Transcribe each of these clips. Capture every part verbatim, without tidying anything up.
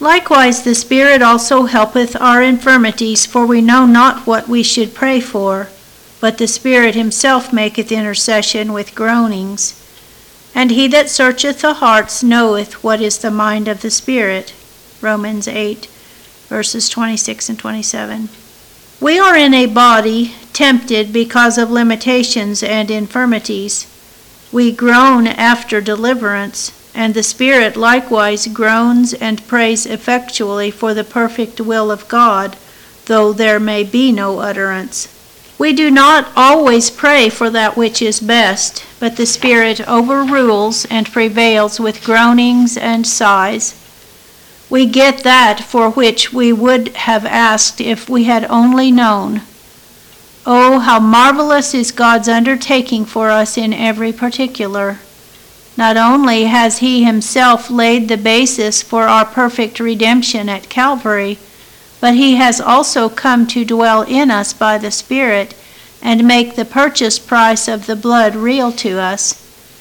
Likewise the Spirit also helpeth our infirmities, for we know not what we should pray for, but the Spirit himself maketh intercession with groanings. And he that searcheth the hearts knoweth what is the mind of the Spirit. Romans eight, verses twenty-six and twenty-seven. We are in a body tempted because of limitations and infirmities. We groan after deliverance, and the Spirit likewise groans and prays effectually for the perfect will of God, though there may be no utterance. We do not always pray for that which is best, but the Spirit overrules and prevails with groanings and sighs. We get that for which we would have asked if we had only known. Oh, how marvelous is God's undertaking for us in every particular! Not only has he himself laid the basis for our perfect redemption at Calvary, but he has also come to dwell in us by the Spirit and make the purchase price of the blood real to us.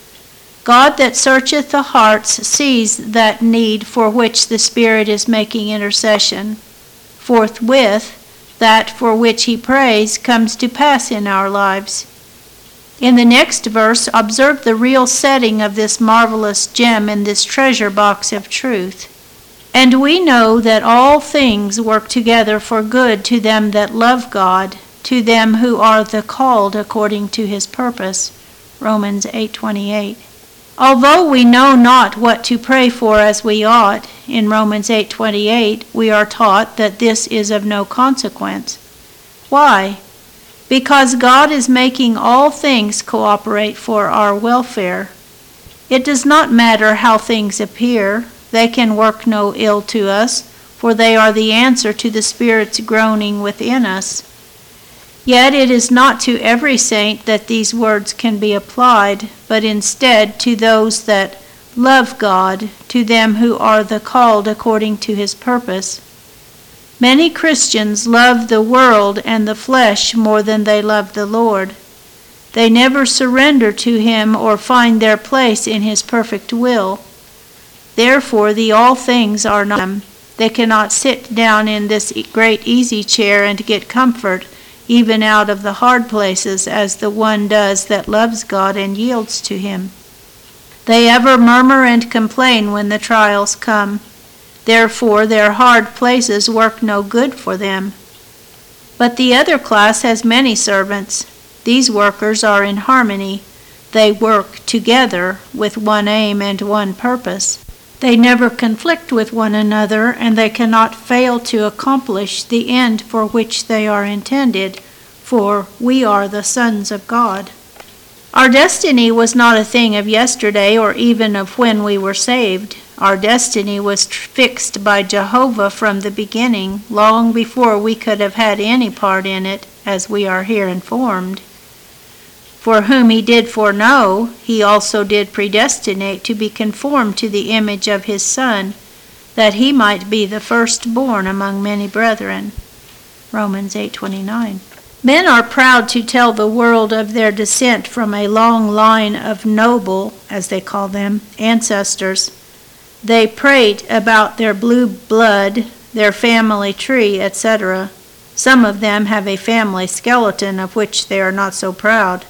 God that searcheth the hearts sees that need for which the Spirit is making intercession. Forthwith, that for which he prays comes to pass in our lives. In the next verse, observe the real setting of this marvelous gem in this treasure box of truth. And we know that all things work together for good to them that love God, to them who are the called according to his purpose. Romans eight twenty-eight. Although we know not what to pray for as we ought, in Romans eight twenty-eight we are taught that this is of no consequence. Why? Because God is making all things cooperate for our welfare. It does not matter how things appear. They can work no ill to us, for they are the answer to the Spirit's groaning within us. Yet it is not to every saint that these words can be applied, but instead to those that love God, to them who are the called according to his purpose. Many Christians love the world and the flesh more than they love the Lord. They never surrender to him or find their place in his perfect will. Therefore the all things are not them. They cannot sit down in this great easy chair and get comfort, even out of the hard places, as the one does that loves God and yields to him. They ever murmur and complain when the trials come. Therefore their hard places work no good for them. But the other class has many servants. These workers are in harmony. They work together with one aim and one purpose. They never conflict with one another, and they cannot fail to accomplish the end for which they are intended, for we are the sons of God. Our destiny was not a thing of yesterday or even of when we were saved. Our destiny was fixed by Jehovah from the beginning, long before we could have had any part in it, as we are here informed. For whom he did foreknow, he also did predestinate to be conformed to the image of his Son, that he might be the firstborn among many brethren. Romans eight twenty-nine. Men are proud to tell the world of their descent from a long line of noble, as they call them, ancestors. They prate about their blue blood, their family tree, et cetera. Some of them have a family skeleton of which they are not so proud.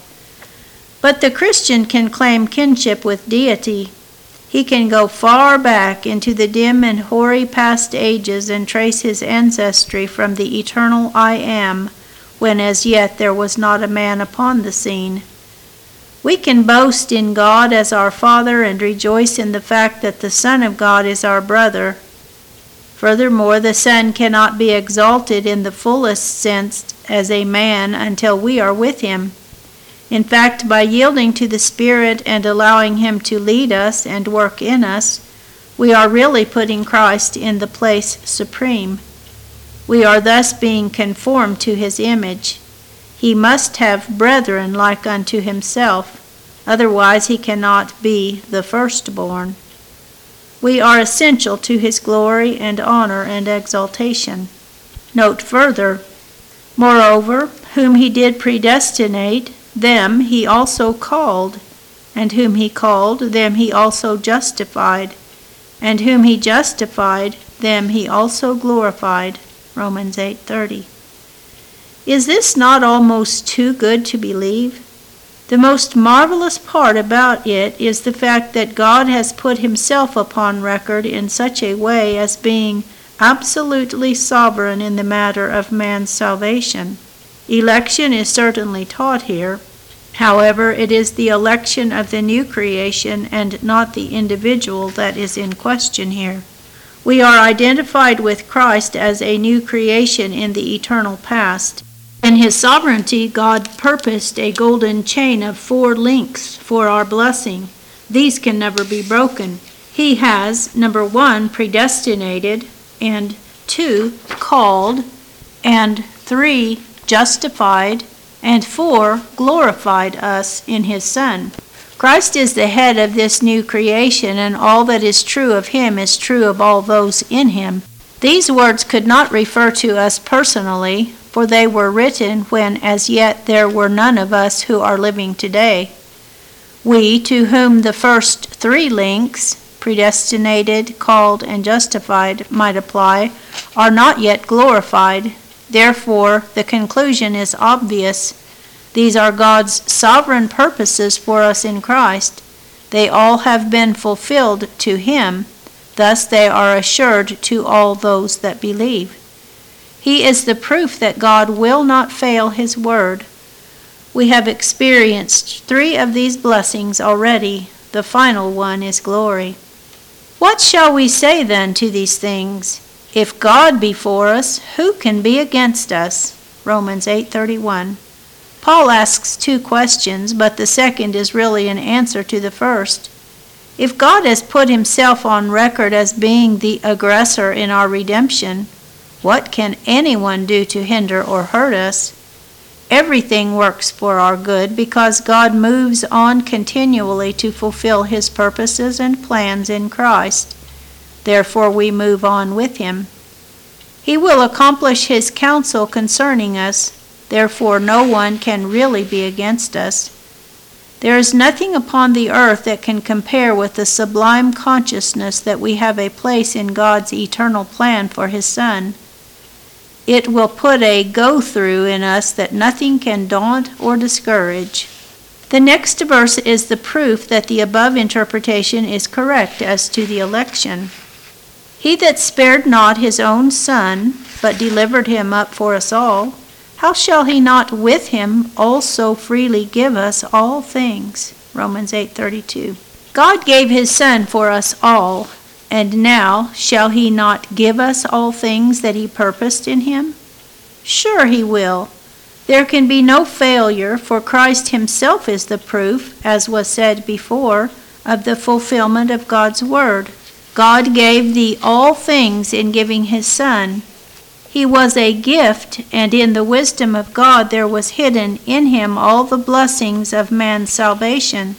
But the Christian can claim kinship with deity. He can go far back into the dim and hoary past ages and trace his ancestry from the eternal I Am, when as yet there was not a man upon the scene. We can boast in God as our Father and rejoice in the fact that the Son of God is our brother. Furthermore, the Son cannot be exalted in the fullest sense as a man until we are with him. In fact, by yielding to the Spirit and allowing him to lead us and work in us, we are really putting Christ in the place supreme. We are thus being conformed to his image. He must have brethren like unto himself, otherwise he cannot be the firstborn. We are essential to his glory and honor and exaltation. Note further, moreover, whom he did predestinate, them he also called, and whom he called, them he also justified, And whom he justified, them he also glorified. Romans eight thirty. Is this not almost too good to believe? The most marvelous part about it is the fact that God has put himself upon record in such a way as being absolutely sovereign in the matter of man's salvation. Election is certainly taught here. However, it is the election of the new creation and not the individual that is in question here. We are identified with Christ as a new creation in the eternal past. In his sovereignty, God purposed a golden chain of four links for our blessing. These can never be broken. He has, number one, predestinated, and two, called, and three, justified, and four, glorified us in his Son. Christ is the head of this new creation, and all that is true of him is true of all those in him. These words could not refer to us personally, for they were written when as yet there were none of us who are living today. We, to whom the first three links, predestinated, called, and justified, might apply, are not yet glorified. Therefore, the conclusion is obvious. These are God's sovereign purposes for us in Christ. They all have been fulfilled to him. Thus they are assured to all those that believe. He is the proof that God will not fail his word. We have experienced three of these blessings already. The final one is glory. What shall we say then to these things? If God be for us, who can be against us? Romans eight thirty-one. Paul asks two questions, but the second is really an answer to the first. If God has put himself on record as being the aggressor in our redemption, what can anyone do to hinder or hurt us? Everything works for our good because God moves on continually to fulfill his purposes and plans in Christ. Therefore we move on with him. He will accomplish his counsel concerning us. Therefore no one can really be against us. There is nothing upon the earth that can compare with the sublime consciousness that we have a place in God's eternal plan for his Son. It will put a go-through in us that nothing can daunt or discourage. The next verse is the proof that the above interpretation is correct as to the election. He that spared not his own Son, but delivered him up for us all, how shall he not with him also freely give us all things? Romans eight thirty-two. God gave his Son for us all, and now shall he not give us all things that he purposed in him? Sure he will. There can be no failure, for Christ himself is the proof, as was said before, of the fulfillment of God's word. God gave thee all things in giving his Son. He was a gift, and in the wisdom of God there was hidden in him all the blessings of man's salvation.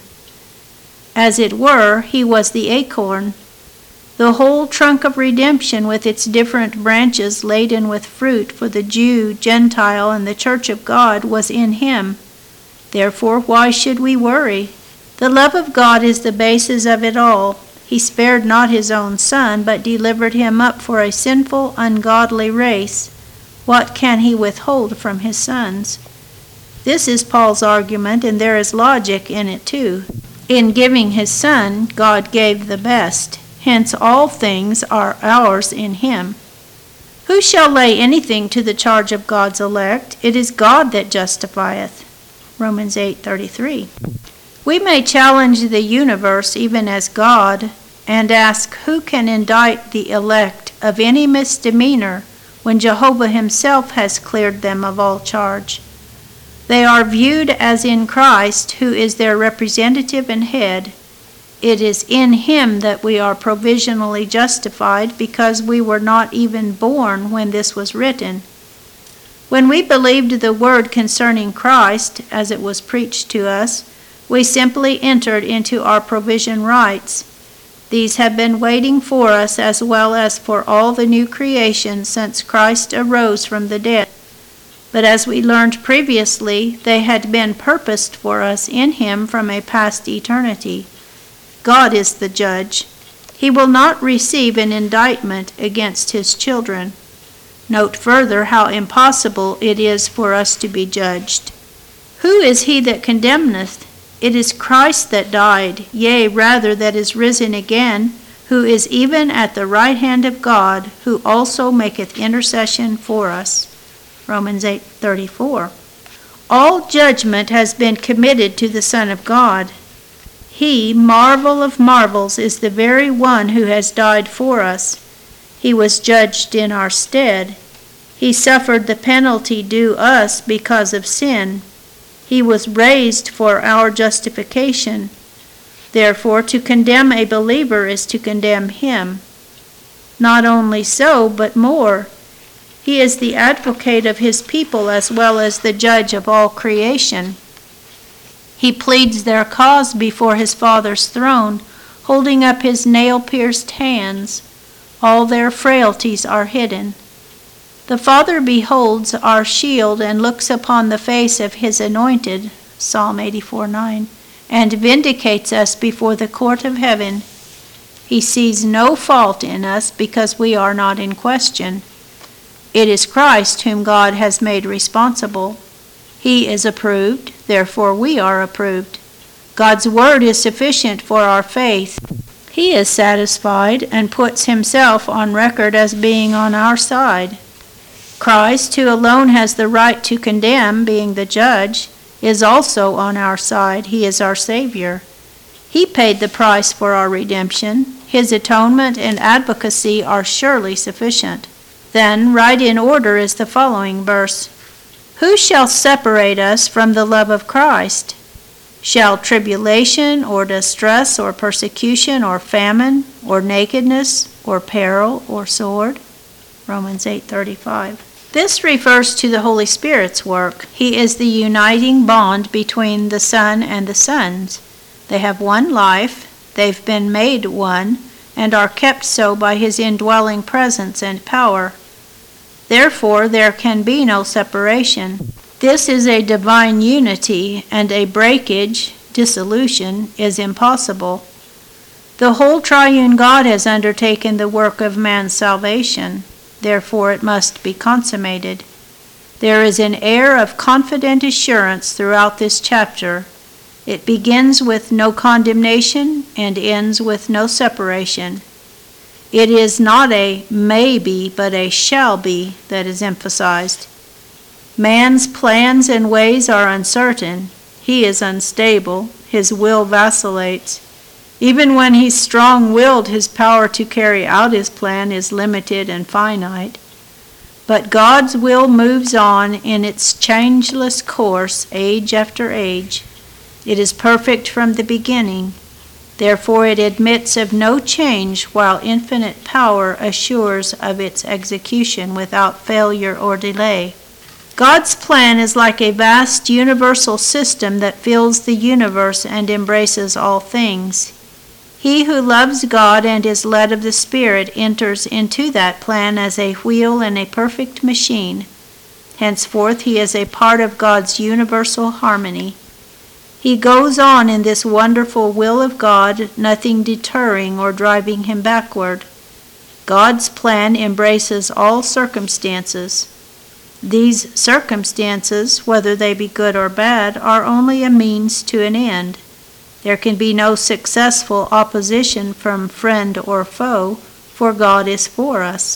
As it were, he was the acorn. The whole trunk of redemption with its different branches laden with fruit for the Jew, Gentile, and the church of God was in him. Therefore, why should we worry? The love of God is the basis of it all. He spared not his own Son, but delivered him up for a sinful, ungodly race. What can he withhold from his sons? This is Paul's argument, and there is logic in it too. In giving his Son, God gave the best. Hence all things are ours in him. Who shall lay anything to the charge of God's elect? It is God that justifieth. Romans eight thirty-three. We may challenge the universe even as God, and ask who can indict the elect of any misdemeanor when Jehovah himself has cleared them of all charge. They are viewed as in Christ, who is their representative and head. It is in him that we are provisionally justified, because we were not even born when this was written. When we believed the word concerning Christ, as it was preached to us, we simply entered into our provision rights. These have been waiting for us as well as for all the new creation since Christ arose from the dead. But as we learned previously, they had been purposed for us in him from a past eternity. God is the judge. He will not receive an indictment against his children. Note further how impossible it is for us to be judged. Who is he that condemneth? It is Christ that died, yea, rather that is risen again, who is even at the right hand of God, who also maketh intercession for us. Romans eight thirty-four. All judgment has been committed to the Son of God. He, marvel of marvels, is the very one who has died for us. He was judged in our stead. He suffered the penalty due us because of sin. He was raised for our justification. Therefore, to condemn a believer is to condemn him. Not only so, but more. He is the advocate of his people as well as the judge of all creation. He pleads their cause before his Father's throne, holding up his nail-pierced hands. All their frailties are hidden. The Father beholds our shield and looks upon the face of his anointed, Psalm eighty-four nine, and vindicates us before the court of heaven. He sees no fault in us because we are not in question. It is Christ whom God has made responsible. He is approved, therefore we are approved. God's word is sufficient for our faith. He is satisfied and puts himself on record as being on our side. Christ, who alone has the right to condemn, being the judge, is also on our side. He is our Savior. He paid the price for our redemption. His atonement and advocacy are surely sufficient. Then, right in order is the following verse. Who shall separate us from the love of Christ? Shall tribulation, or distress, or persecution, or famine, or nakedness, or peril, or sword? Romans eight thirty-five. This refers to the Holy Spirit's work. He is the uniting bond between the Son and the sons. They have one life, they've been made one, and are kept so by his indwelling presence and power. Therefore, there can be no separation. This is a divine unity, and a breakage, dissolution, is impossible. The whole triune God has undertaken the work of man's salvation. Therefore, it must be consummated. There is an air of confident assurance throughout this chapter. It begins with no condemnation and ends with no separation. It is not a maybe, but a shall be that is emphasized. Man's plans and ways are uncertain. He is unstable. His will vacillates. Even when he's strong-willed, his power to carry out his plan is limited and finite. But God's will moves on in its changeless course, age after age. It is perfect from the beginning. Therefore it admits of no change, while infinite power assures of its execution without failure or delay. God's plan is like a vast universal system that fills the universe and embraces all things. He who loves God and is led of the Spirit enters into that plan as a wheel in a perfect machine. Henceforth he is a part of God's universal harmony. He goes on in this wonderful will of God, nothing deterring or driving him backward. God's plan embraces all circumstances. These circumstances, whether they be good or bad, are only a means to an end. There can be no successful opposition from friend or foe, for God is for us.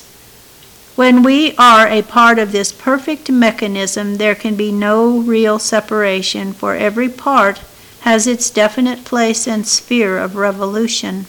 When we are a part of this perfect mechanism, there can be no real separation, for every part has its definite place and sphere of revolution.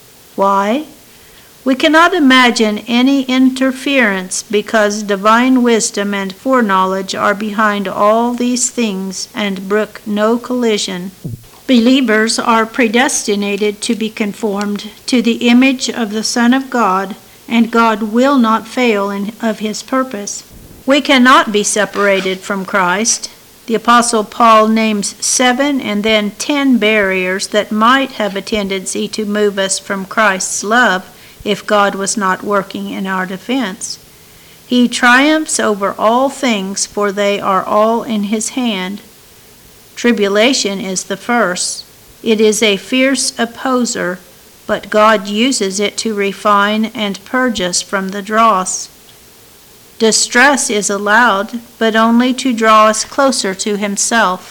Why? We cannot imagine any interference, because divine wisdom and foreknowledge are behind all these things and brook no collision. Believers are predestinated to be conformed to the image of the Son of God, and God will not fail in, of his purpose. We cannot be separated from Christ. The Apostle Paul names seven and then ten barriers that might have a tendency to move us from Christ's love if God was not working in our defense. He triumphs over all things, for they are all in his hand. Tribulation is the first. It is a fierce opposer, but God uses it to refine and purge us from the dross. Distress is allowed, but only to draw us closer to Himself.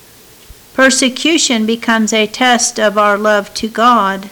Persecution becomes a test of our love to God.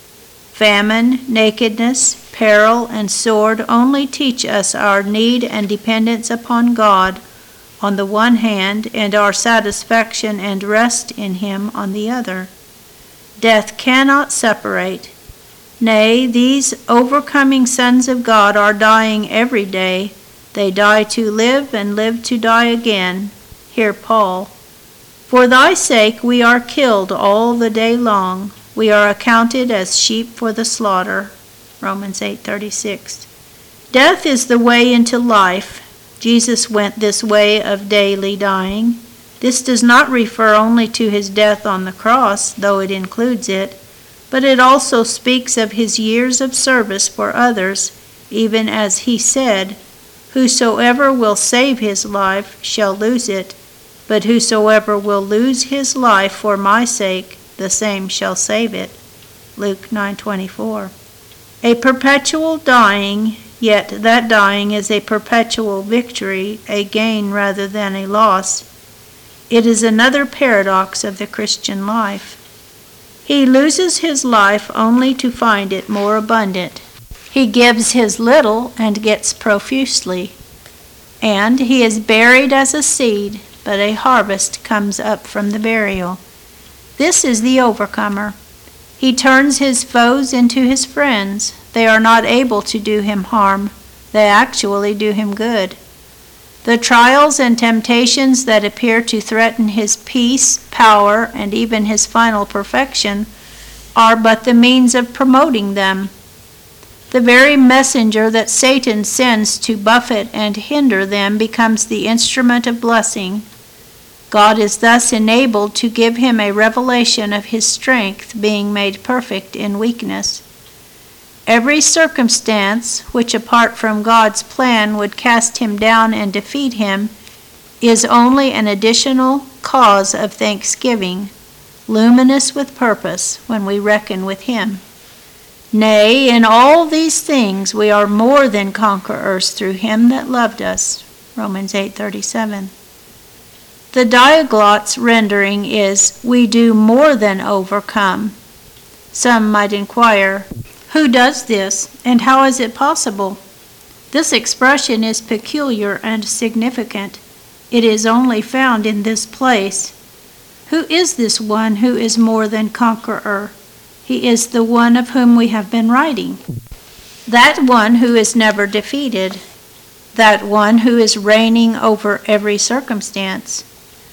Famine, nakedness, peril, and sword only teach us our need and dependence upon God on the one hand, and our satisfaction and rest in Him on the other. Death cannot separate. Nay, these overcoming sons of God are dying every day. They die to live and live to die again. Hear Paul. For thy sake we are killed all the day long. We are accounted as sheep for the slaughter. Romans eight thirty-six. Death is the way into life. Jesus went this way of daily dying. This does not refer only to His death on the cross, though it includes it, but it also speaks of His years of service for others, even as He said, Whosoever will save his life shall lose it, but whosoever will lose his life for my sake, the same shall save it. Luke nine twenty-four. A perpetual dying, yet that dying is a perpetual victory, a gain rather than a loss. It is another paradox of the Christian life. He loses his life only to find it more abundant. He gives his little and gets profusely. And he is buried as a seed, but a harvest comes up from the burial. This is the overcomer. He turns his foes into his friends. They are not able to do him harm. They actually do him good. The trials and temptations that appear to threaten his peace, power, and even his final perfection are but the means of promoting them. The very messenger that Satan sends to buffet and hinder them becomes the instrument of blessing. God is thus enabled to give him a revelation of his strength being made perfect in weakness. Every circumstance which apart from God's plan would cast him down and defeat him is only an additional cause of thanksgiving, luminous with purpose when we reckon with him. Nay, in all these things we are more than conquerors through him that loved us. Romans eight thirty-seven. The Diaglot's rendering is, we do more than overcome. Some might inquire, who does this, and how is it possible? This expression is peculiar and significant. It is only found in this place. Who is this one who is more than conqueror? He is the one of whom we have been writing. That one who is never defeated. That one who is reigning over every circumstance.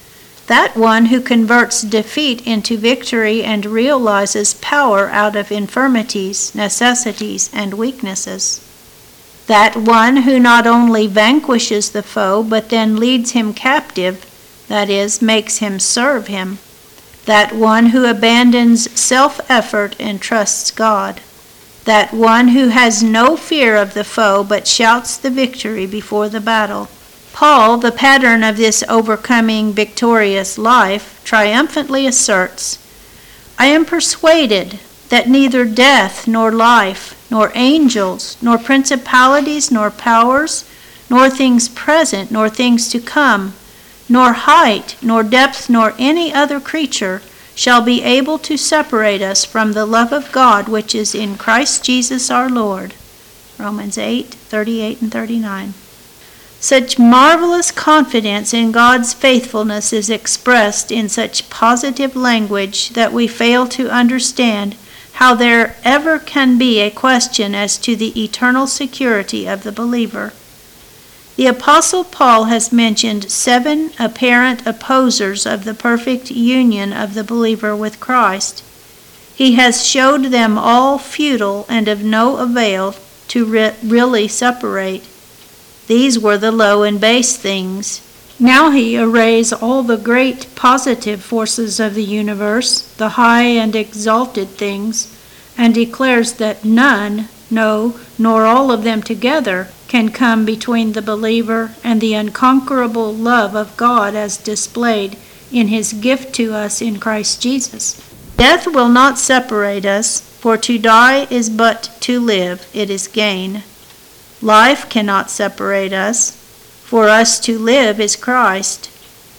That one who converts defeat into victory and realizes power out of infirmities, necessities, and weaknesses. That one who not only vanquishes the foe, but then leads him captive, that is, makes him serve him. That one who abandons self-effort and trusts God. That one who has no fear of the foe, but shouts the victory before the battle. Paul, the pattern of this overcoming, victorious life, triumphantly asserts, I am persuaded that neither death nor life, nor angels, nor principalities, nor powers, nor things present, nor things to come, nor height, nor depth, nor any other creature shall be able to separate us from the love of God which is in Christ Jesus our Lord. Romans eight thirty-eight and thirty-nine. Such marvelous confidence in God's faithfulness is expressed in such positive language that we fail to understand how there ever can be a question as to the eternal security of the believer. The Apostle Paul has mentioned seven apparent opposers of the perfect union of the believer with Christ. He has showed them all futile and of no avail to re- really separate. These were the low and base things. Now he arrays all the great positive forces of the universe, the high and exalted things, and declares that none, no, nor all of them together, can come between the believer and the unconquerable love of God as displayed in his gift to us in Christ Jesus. Death will not separate us, for to die is but to live, it is gain. Life cannot separate us, for us to live is Christ.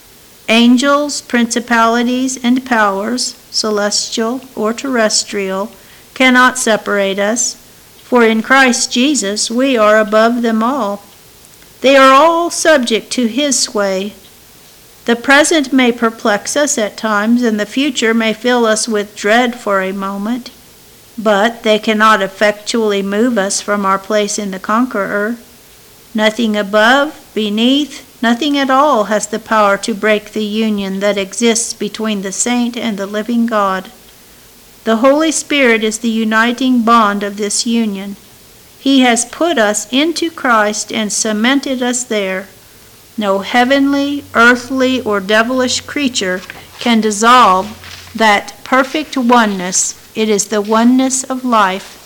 Angels, principalities, and powers, celestial or terrestrial, cannot separate us, for in Christ Jesus we are above them all. They are all subject to his sway. The present may perplex us at times, and the future may fill us with dread for a moment, but they cannot effectually move us from our place in the conqueror. Nothing above, beneath, nothing at all has the power to break the union that exists between the saint and the living God. The Holy Spirit is the uniting bond of this union. He has put us into Christ and cemented us there. No heavenly, earthly, or devilish creature can dissolve that perfect oneness. It is the oneness of life.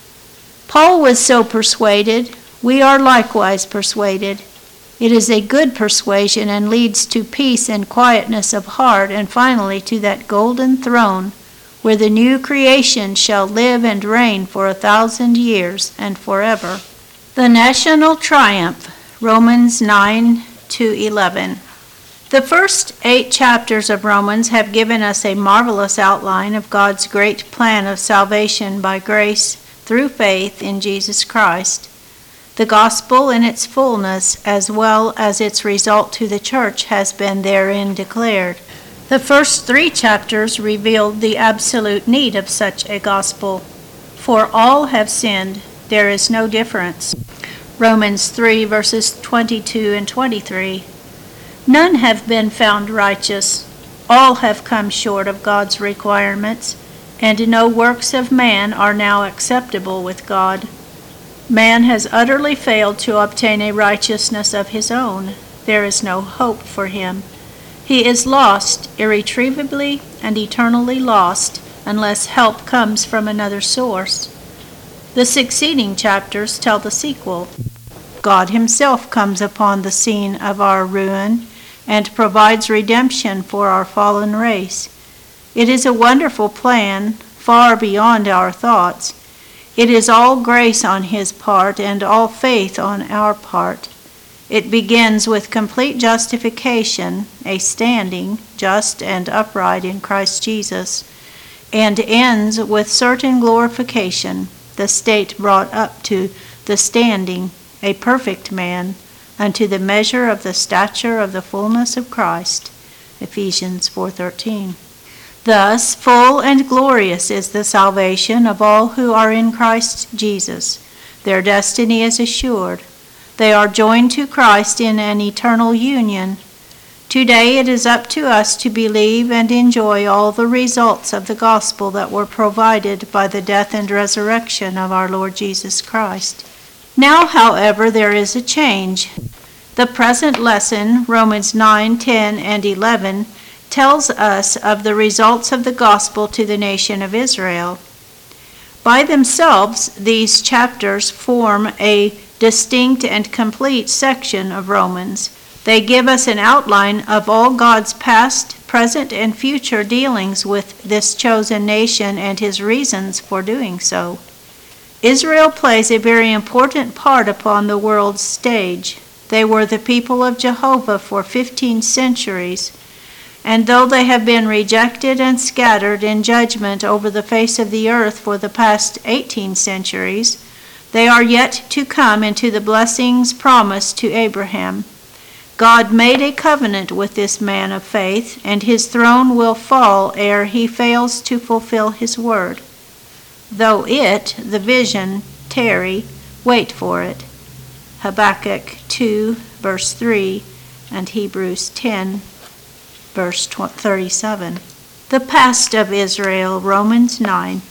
Paul was so persuaded. We are likewise persuaded. It is a good persuasion and leads to peace and quietness of heart, and finally to that golden throne where the new creation shall live and reign for a thousand years and forever. The national triumph, Romans nine to eleven. The first eight chapters of Romans have given us a marvelous outline of God's great plan of salvation by grace through faith in Jesus Christ. The gospel in its fullness, as well as its result to the church, has been therein declared. The first three chapters revealed the absolute need of such a gospel. For all have sinned, there is no difference. Romans three verses twenty-two and twenty-three. None have been found righteous. All have come short of God's requirements, and no works of man are now acceptable with God. Man has utterly failed to obtain a righteousness of his own. There is no hope for him. He is lost, irretrievably and eternally lost, unless help comes from another source. The succeeding chapters tell the sequel. God himself comes upon the scene of our ruin and provides redemption for our fallen race. It is a wonderful plan, far beyond our thoughts. It is all grace on his part and all faith on our part. It begins with complete justification, a standing, just and upright in Christ Jesus, and ends with certain glorification, the state brought up to the standing, a perfect man, unto the measure of the stature of the fullness of Christ. Ephesians four thirteen. Thus, full and glorious is the salvation of all who are in Christ Jesus. Their destiny is assured. They are joined to Christ in an eternal union. Today it is up to us to believe and enjoy all the results of the gospel that were provided by the death and resurrection of our Lord Jesus Christ. Now, however, there is a change. The present lesson, Romans nine, ten, and eleven, tells us of the results of the gospel to the nation of Israel. By themselves, these chapters form a distinct and complete section of Romans. They give us an outline of all God's past, present, and future dealings with this chosen nation and his reasons for doing so. Israel plays a very important part upon the world's stage. They were the people of Jehovah for fifteen centuries, and though they have been rejected and scattered in judgment over the face of the earth for the past eighteen centuries, they are yet to come into the blessings promised to Abraham. God made a covenant with this man of faith, and his throne will fall ere he fails to fulfill his word. Though it, the vision, tarry, wait for it. Habakkuk two, verse three, and Hebrews ten, verse thirty-seven. The past of Israel, Romans nine.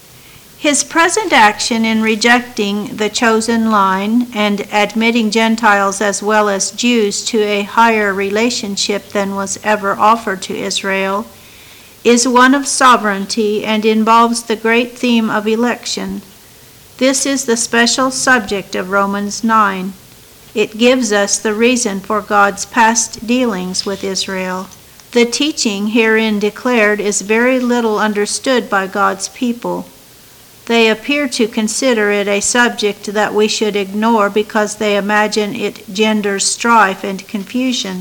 His present action in rejecting the chosen line and admitting Gentiles as well as Jews to a higher relationship than was ever offered to Israel is one of sovereignty and involves the great theme of election. This is the special subject of Romans nine. It gives us the reason for God's past dealings with Israel. The teaching herein declared is very little understood by God's people. They appear to consider it a subject that we should ignore because they imagine it genders strife and confusion.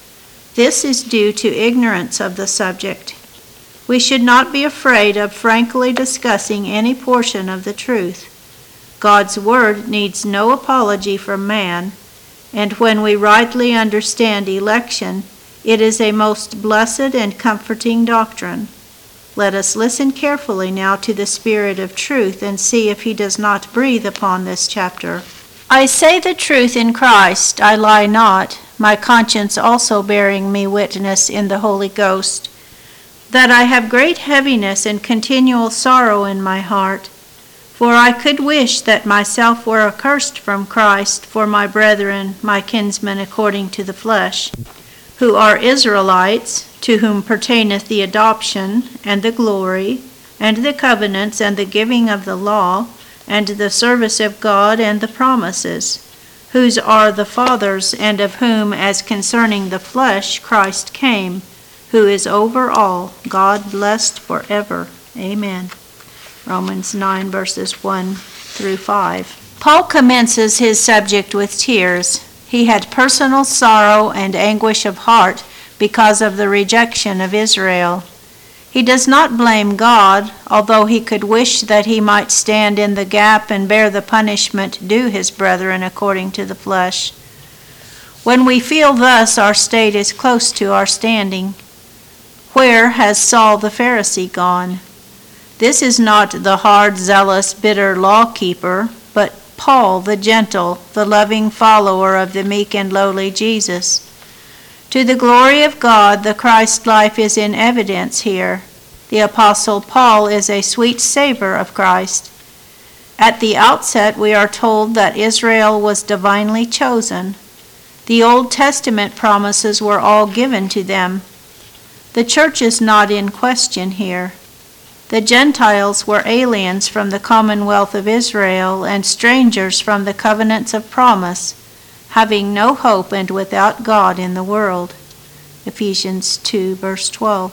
This is due to ignorance of the subject. We should not be afraid of frankly discussing any portion of the truth. God's word needs no apology from man, and when we rightly understand election, it is a most blessed and comforting doctrine. Let us listen carefully now to the Spirit of truth and see if he does not breathe upon this chapter. I say the truth in Christ, I lie not, my conscience also bearing me witness in the Holy Ghost, that I have great heaviness and continual sorrow in my heart. For I could wish that myself were accursed from Christ for my brethren, my kinsmen according to the flesh, who are Israelites, to whom pertaineth the adoption, and the glory, and the covenants, and the giving of the law, and the service of God, and the promises, whose are the fathers, and of whom, as concerning the flesh, Christ came, who is over all, God blessed forever. Amen. Romans nine, verses one through five. Paul commences his subject with tears. He had personal sorrow and anguish of heart because of the rejection of Israel. He does not blame God, although he could wish that he might stand in the gap and bear the punishment due his brethren according to the flesh. When we feel thus, our state is close to our standing. Where has Saul the Pharisee gone? This is not the hard, zealous, bitter law-keeper, but Paul the gentle, the loving follower of the meek and lowly Jesus. To the glory of God, the Christ life is in evidence here. The Apostle Paul is a sweet savor of Christ. At the outset, we are told that Israel was divinely chosen. The Old Testament promises were all given to them. The church is not in question here. The Gentiles were aliens from the commonwealth of Israel and strangers from the covenants of promise, having no hope and without God in the world. Ephesians two, verse twelve.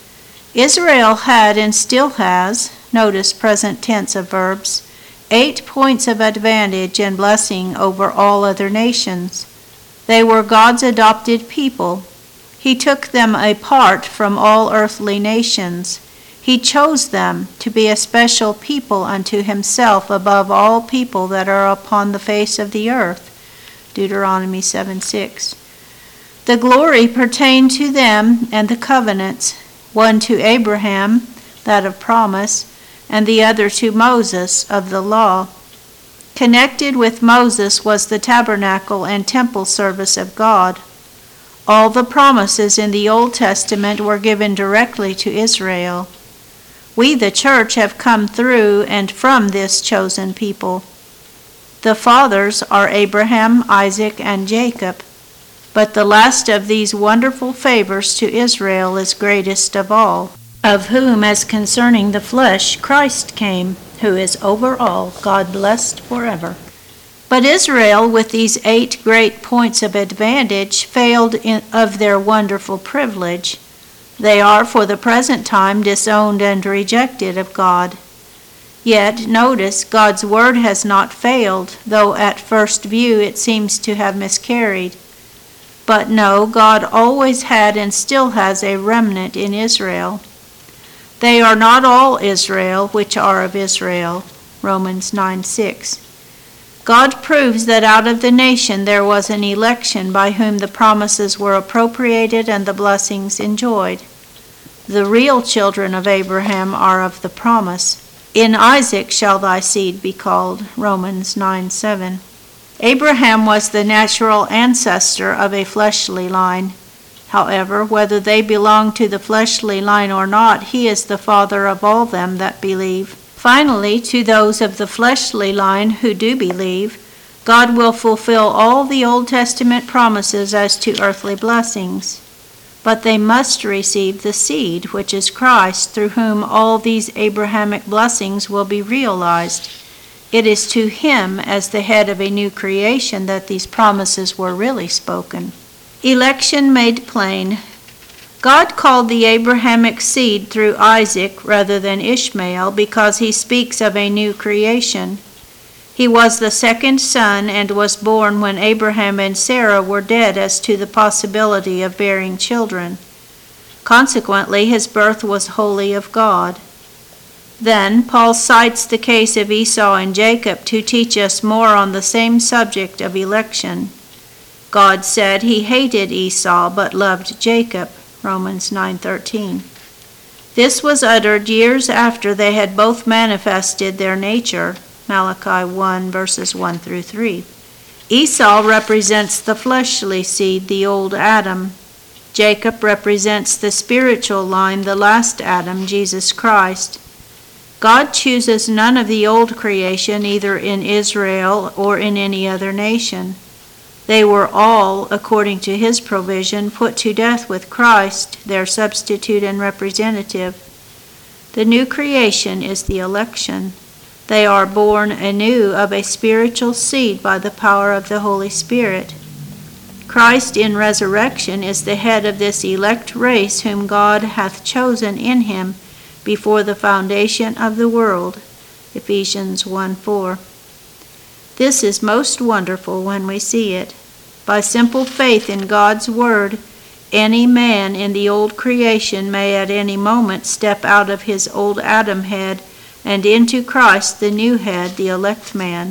Israel had and still has, notice present tense of verbs, eight points of advantage and blessing over all other nations. They were God's adopted people. He took them apart from all earthly nations. He chose them to be a special people unto himself above all people that are upon the face of the earth. Deuteronomy seven six. The glory pertained to them and the covenants, one to Abraham, that of promise, and the other to Moses, of the law. Connected with Moses was the tabernacle and temple service of God. All the promises in the Old Testament were given directly to Israel. We, the church, have come through and from this chosen people. The fathers are Abraham, Isaac, and Jacob, but the last of these wonderful favors to Israel is greatest of all, of whom, as concerning the flesh, Christ came, who is over all, God blessed forever. But Israel, with these eight great points of advantage, failed in, of their wonderful privilege. They are for the present time disowned and rejected of God. Yet, notice, God's word has not failed, though at first view it seems to have miscarried. But no, God always had and still has a remnant in Israel. They are not all Israel which are of Israel. Romans nine six. God proves that out of the nation there was an election by whom the promises were appropriated and the blessings enjoyed. The real children of Abraham are of the promise. In Isaac shall thy seed be called. Romans nine seven. Abraham was the natural ancestor of a fleshly line. However, whether they belong to the fleshly line or not, he is the father of all them that believe. Finally, to those of the fleshly line who do believe, God will fulfill all the Old Testament promises as to earthly blessings. But they must receive the seed, which is Christ, through whom all these Abrahamic blessings will be realized. It is to him, as the head of a new creation, that these promises were really spoken. Election made plain. God called the Abrahamic seed through Isaac rather than Ishmael because he speaks of a new creation. He was the second son and was born when Abraham and Sarah were dead as to the possibility of bearing children. Consequently, his birth was wholly of God. Then, Paul cites the case of Esau and Jacob to teach us more on the same subject of election. God said he hated Esau but loved Jacob, Romans nine thirteen. This was uttered years after they had both manifested their nature, Malachi one, verses one through three. Esau represents the fleshly seed, the old Adam. Jacob represents the spiritual line, the last Adam, Jesus Christ. God chooses none of the old creation, either in Israel or in any other nation. They were all, according to his provision, put to death with Christ, their substitute and representative. The new creation is the election. They are born anew of a spiritual seed by the power of the Holy Spirit. Christ in resurrection is the head of this elect race whom God hath chosen in him before the foundation of the world. Ephesians one four. This is most wonderful when we see it. By simple faith in God's word, any man in the old creation may at any moment step out of his old Adam head and into Christ, the new head, the elect man.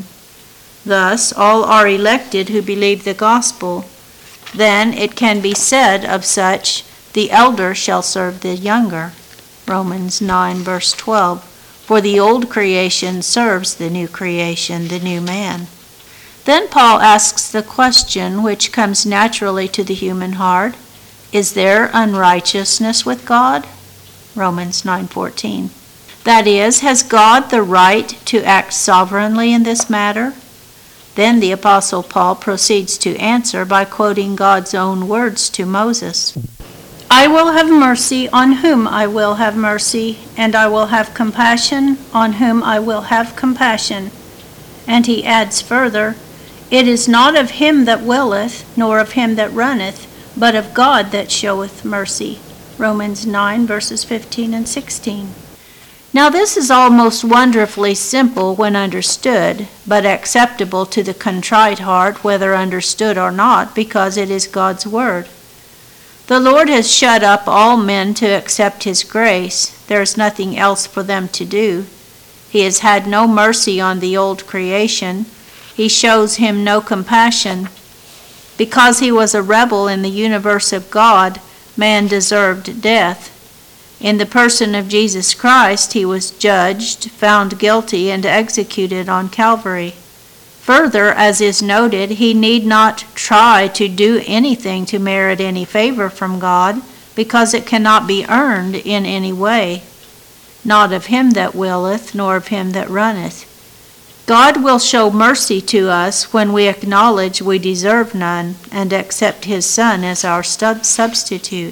Thus, all are elected who believe the gospel. Then it can be said of such, the elder shall serve the younger. Romans nine, verse twelve. For the old creation serves the new creation, the new man. Then Paul asks the question which comes naturally to the human heart, is there unrighteousness with God? Romans nine fourteen. That is, has God the right to act sovereignly in this matter? Then the Apostle Paul proceeds to answer by quoting God's own words to Moses. I will have mercy on whom I will have mercy, and I will have compassion on whom I will have compassion. And he adds further, it is not of him that willeth, nor of him that runneth, but of God that showeth mercy. Romans nine, verses fifteen and sixteen. Now this is all most wonderfully simple when understood, but acceptable to the contrite heart, whether understood or not, because it is God's word. The Lord has shut up all men to accept his grace. There is nothing else for them to do. He has had no mercy on the old creation. He shows him no compassion. Because he was a rebel in the universe of God, man deserved death. In the person of Jesus Christ, he was judged, found guilty, and executed on Calvary. Further, as is noted, he need not try to do anything to merit any favor from God, because it cannot be earned in any way. Not of him that willeth, nor of him that runneth. God will show mercy to us when we acknowledge we deserve none, and accept his Son as our substitute.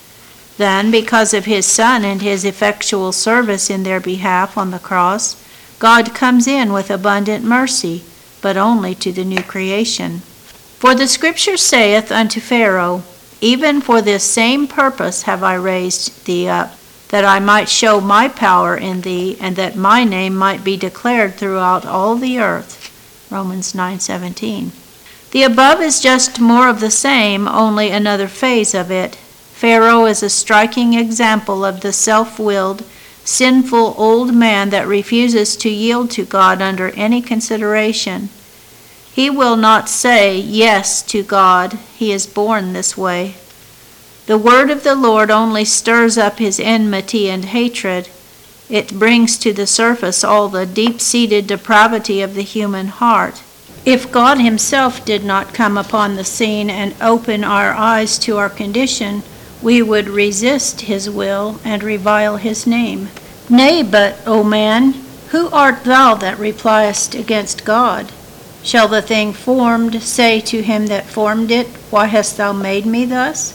Then, because of his Son and his effectual service in their behalf on the cross, God comes in with abundant mercy, but only to the new creation. For the Scripture saith unto Pharaoh, even for this same purpose have I raised thee up, that I might show my power in thee, and that my name might be declared throughout all the earth. Romans nine seventeen. The above is just more of the same, only another phase of it. Pharaoh is a striking example of the self-willed, sinful old man that refuses to yield to God under any consideration. He will not say yes to God. He is born this way. The word of the Lord only stirs up his enmity and hatred. It brings to the surface all the deep-seated depravity of the human heart. If God himself did not come upon the scene and open our eyes to our condition, we would resist his will and revile his name. Nay, but, O man, who art thou that repliest against God? Shall the thing formed say to him that formed it, why hast thou made me thus?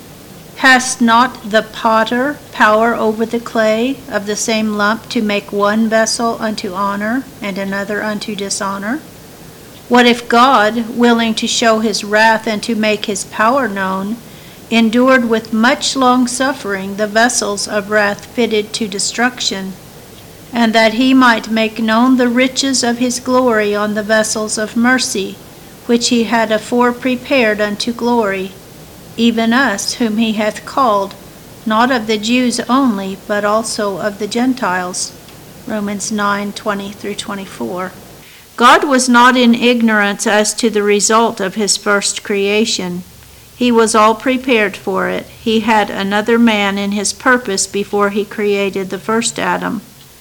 Hast not the potter power over the clay of the same lump to make one vessel unto honor and another unto dishonor? What if God, willing to show his wrath and to make his power known, endured with much long suffering the vessels of wrath fitted to destruction, and that he might make known the riches of his glory on the vessels of mercy, which he had afore prepared unto glory, even us whom he hath called, not of the Jews only, but also of the Gentiles. Romans nine twenty through twenty-four. God was not in ignorance as to the result of his first creation. He was all prepared for it. He had another man in his purpose before he created the first Adam.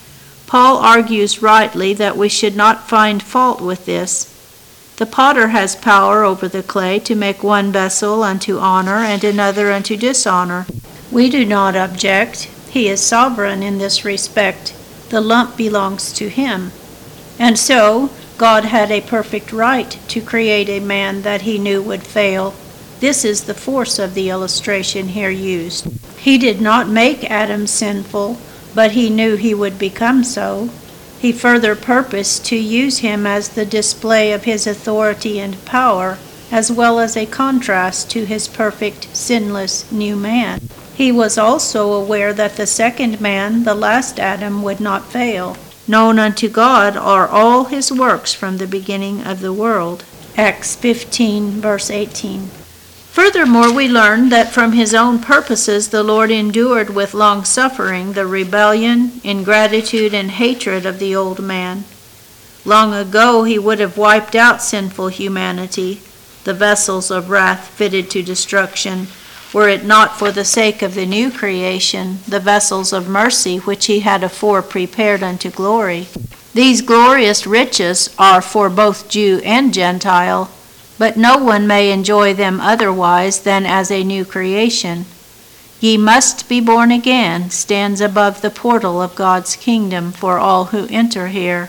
Paul argues rightly that we should not find fault with this. The potter has power over the clay to make one vessel unto honor and another unto dishonor. We do not object. He is sovereign in this respect. The lump belongs to him. And so, God had a perfect right to create a man that he knew would fail. This is the force of the illustration here used. He did not make Adam sinful, but he knew he would become so. He further purposed to use him as the display of his authority and power, as well as a contrast to his perfect, sinless new man. He was also aware that the second man, the last Adam, would not fail. Known unto God are all his works from the beginning of the world. Acts fifteen, verse eighteen. Furthermore, we learn that from his own purposes the Lord endured with long suffering the rebellion, ingratitude, and hatred of the old man. Long ago he would have wiped out sinful humanity, the vessels of wrath fitted to destruction, were it not for the sake of the new creation, the vessels of mercy which he had afore prepared unto glory. These glorious riches are for both Jew and Gentile, but no one may enjoy them otherwise than as a new creation. Ye must be born again stands above the portal of God's kingdom for all who enter here.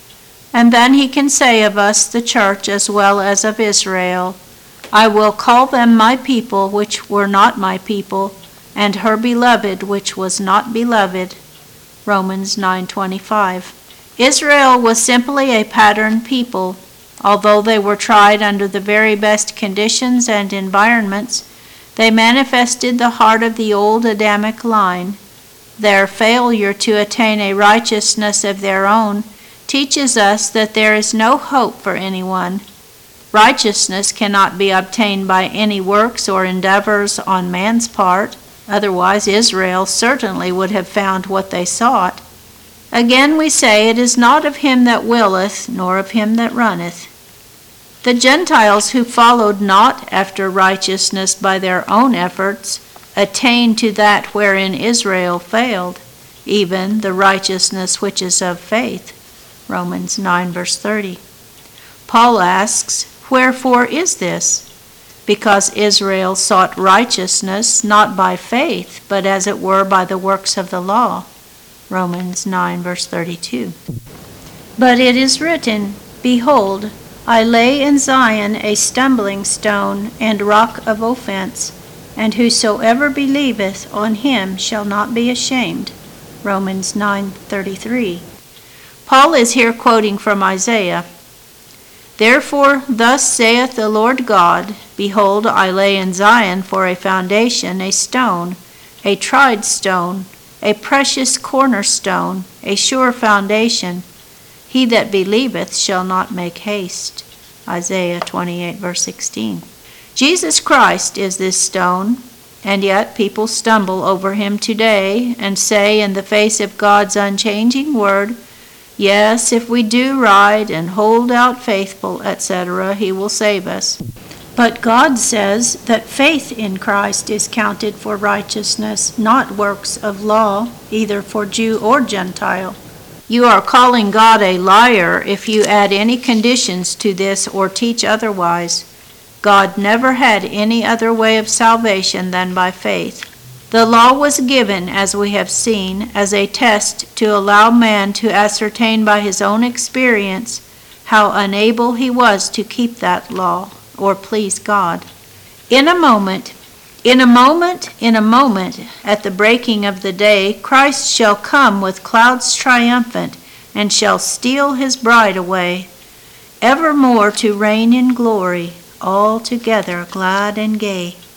And then he can say of us, the church, as well as of Israel, I will call them my people which were not my people, and her beloved which was not beloved. Romans nine twenty-five. Israel was simply a pattern people. Although they were tried under the very best conditions and environments, they manifested the heart of the old Adamic line. Their failure to attain a righteousness of their own teaches us that there is no hope for anyone. Righteousness cannot be obtained by any works or endeavors on man's part, otherwise Israel certainly would have found what they sought. Again we say, it is not of him that willeth, nor of him that runneth. The Gentiles who followed not after righteousness by their own efforts attained to that wherein Israel failed, even the righteousness which is of faith. Romans nine verse thirty. Paul asks, wherefore is this? Because Israel sought righteousness not by faith, but as it were by the works of the law. Romans nine verse thirty-two. But it is written, Behold, I lay in Zion a stumbling stone and rock of offense, and whosoever believeth on him shall not be ashamed. Romans nine thirty-three. Paul is here quoting from Isaiah. Therefore thus saith the Lord God, Behold, I lay in Zion for a foundation a stone, a tried stone, a precious cornerstone, a sure foundation. He that believeth shall not make haste. Isaiah twenty-eight, verse sixteen. Jesus Christ is this stone, and yet people stumble over him today and say in the face of God's unchanging word, yes, if we do right and hold out faithful, et cetera, he will save us. But God says that faith in Christ is counted for righteousness, not works of law, either for Jew or Gentile. You are calling God a liar if you add any conditions to this or teach otherwise. God never had any other way of salvation than by faith. The law was given, as we have seen, as a test to allow man to ascertain by his own experience how unable he was to keep that law or please God. In a moment, in a moment, in a moment, at the breaking of the day, Christ shall come with clouds triumphant, and shall steal his bride away, evermore to reign in glory, altogether glad and gay.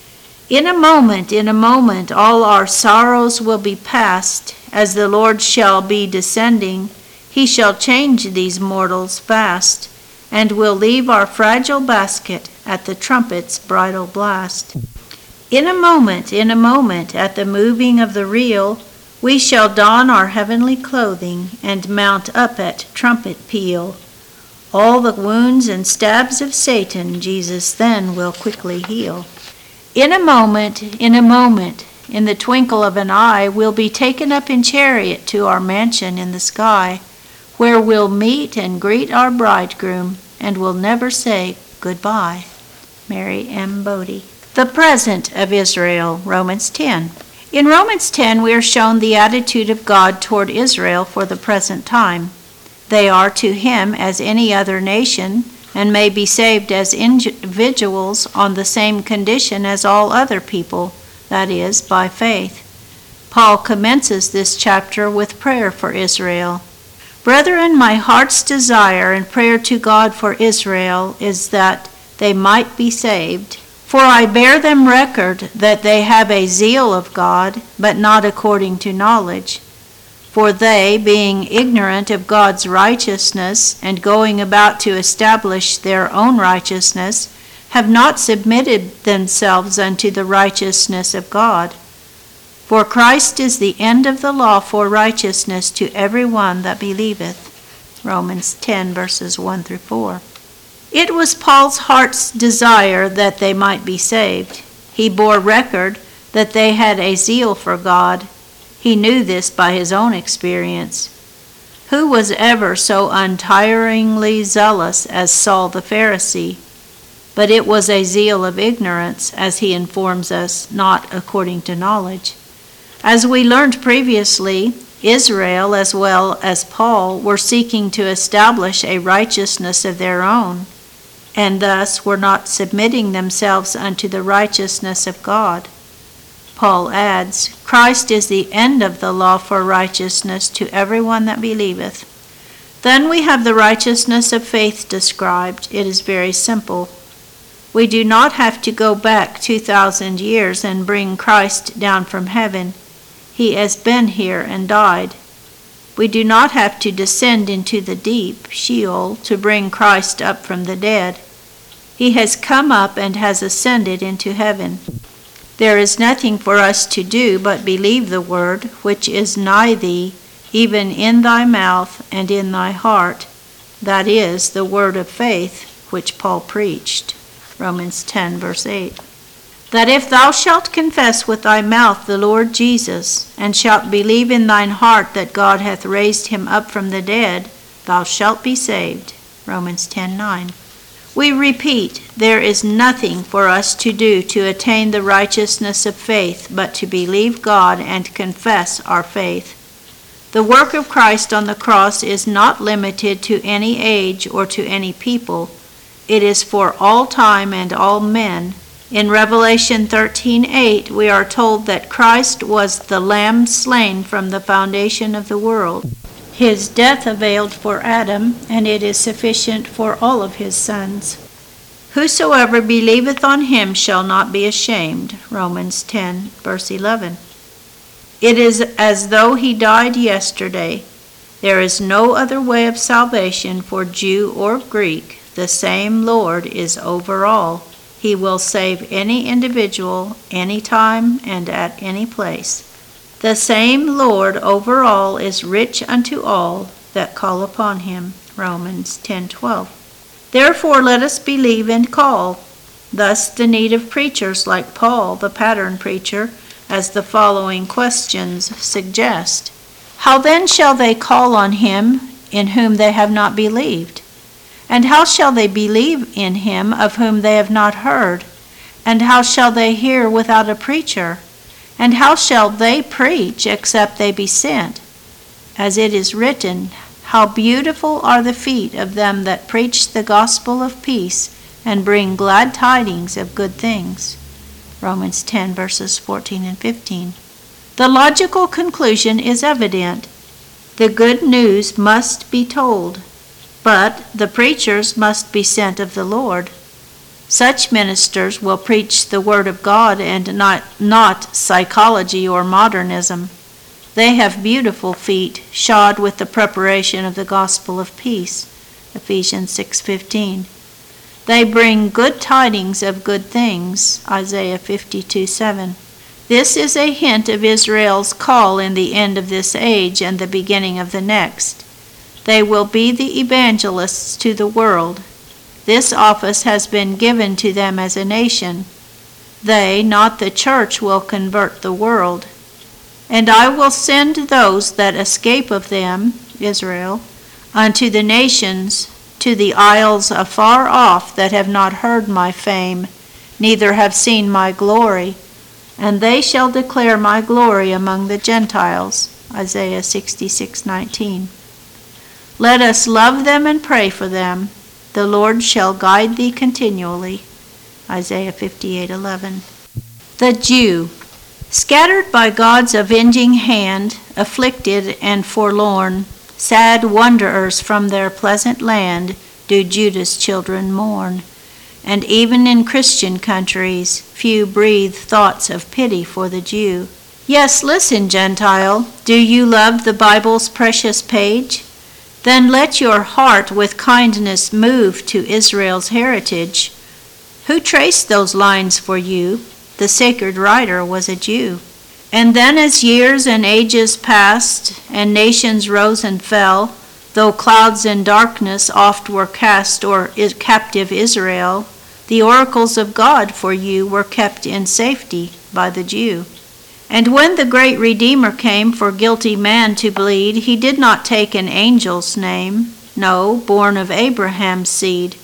In a moment, in a moment, all our sorrows will be past. As the Lord shall be descending, he shall change these mortals fast, and will leave our fragile basket at the trumpet's bridal blast. In a moment, in a moment, at the moving of the reel, we shall don our heavenly clothing and mount up at trumpet peal. All the wounds and stabs of Satan Jesus then will quickly heal. In a moment, in a moment, in the twinkle of an eye, we'll be taken up in chariot to our mansion in the sky, where we'll meet and greet our bridegroom, and will never say goodbye. Mary M. Bodie. The present of Israel, Romans ten. In Romans ten, we are shown the attitude of God toward Israel for the present time. They are to him as any other nation, and may be saved as individuals on the same condition as all other people, that is, by faith. Paul commences this chapter with prayer for Israel. Brethren, my heart's desire and prayer to God for Israel is that they might be saved. For I bear them record that they have a zeal of God, but not according to knowledge. For they, being ignorant of God's righteousness, and going about to establish their own righteousness, have not submitted themselves unto the righteousness of God. For Christ is the end of the law for righteousness to every one that believeth. Romans ten, verses one through four. It was Paul's heart's desire that they might be saved. He bore record that they had a zeal for God. He knew this by his own experience. Who was ever so untiringly zealous as Saul the Pharisee? But it was a zeal of ignorance, as he informs us, not according to knowledge. As we learned previously, Israel, as well as Paul, were seeking to establish a righteousness of their own, and thus were not submitting themselves unto the righteousness of God. Paul adds, Christ is the end of the law for righteousness to everyone that believeth. Then we have the righteousness of faith described. It is very simple. We do not have to go back two thousand years and bring Christ down from heaven. He has been here and died. We do not have to descend into the deep, Sheol, to bring Christ up from the dead. He has come up and has ascended into heaven. There is nothing for us to do but believe the word, which is nigh thee, even in thy mouth and in thy heart. That is, the word of faith, which Paul preached. Romans ten, verse eight. That if thou shalt confess with thy mouth the Lord Jesus, and shalt believe in thine heart that God hath raised him up from the dead, thou shalt be saved. Romans ten, nine. We repeat, there is nothing for us to do to attain the righteousness of faith but to believe God and confess our faith. The work of Christ on the cross is not limited to any age or to any people. It is for all time and all men. In Revelation thirteen eight, we are told that Christ was the Lamb slain from the foundation of the world. His death availed for Adam, and it is sufficient for all of his sons. Whosoever believeth on him shall not be ashamed. Romans ten, verse eleven. It is as though he died yesterday. There is no other way of salvation for Jew or Greek. The same Lord is over all. He will save any individual, any time, and at any place. The same Lord over all is rich unto all that call upon him. Romans ten, twelve. Therefore let us believe and call. Thus the need of preachers like Paul, the pattern preacher, as the following questions suggest. How then shall they call on him in whom they have not believed? And how shall they believe in him of whom they have not heard? And how shall they hear without a preacher? And how shall they preach except they be sent? As it is written, how beautiful are the feet of them that preach the gospel of peace and bring glad tidings of good things. Romans ten, verses fourteen and fifteen. The logical conclusion is evident. The good news must be told, but the preachers must be sent of the Lord. Such ministers will preach the Word of God and not, not psychology or modernism. They have beautiful feet, shod with the preparation of the gospel of peace. Ephesians six fifteen. They bring good tidings of good things. Isaiah fifty-two seven. This is a hint of Israel's call in the end of this age and the beginning of the next. They will be the evangelists to the world. This office has been given to them as a nation. They, not the church, will convert the world. And I will send those that escape of them, Israel, unto the nations, to the isles afar off that have not heard my fame, neither have seen my glory. And they shall declare my glory among the Gentiles. Isaiah sixty-six nineteen. Let us love them and pray for them. The Lord shall guide thee continually. Isaiah fifty-eight eleven. The Jew. Scattered by God's avenging hand, afflicted and forlorn, sad wanderers from their pleasant land, do Judah's children mourn. And even in Christian countries, few breathe thoughts of pity for the Jew. Yes, listen, Gentile, do you love the Bible's precious page? Then let your heart with kindness move to Israel's heritage. Who traced those lines for you? The sacred writer was a Jew. And then as years and ages passed, and nations rose and fell, though clouds and darkness oft were cast o'er captive Israel, the oracles of God for you were kept in safety by the Jew. And when the great Redeemer came for guilty man to bleed, he did not take an angel's name, no, born of Abraham's seed.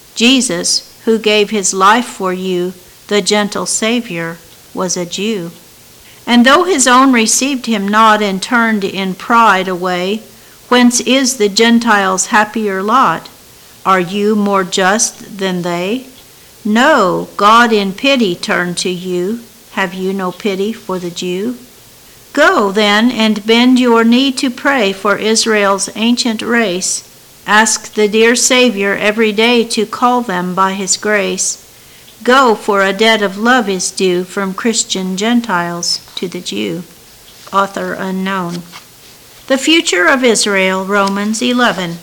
Jesus, who gave his life for you, the gentle Savior, was a Jew. And though his own received him not and turned in pride away, whence is the Gentiles' happier lot? Are you more just than they? No, God in pity turned to you. Have you no pity for the Jew? Go, then, and bend your knee to pray for Israel's ancient race. Ask the dear Savior every day to call them by his grace. Go, for a debt of love is due from Christian Gentiles to the Jew. Author unknown. The future of Israel, Romans eleven.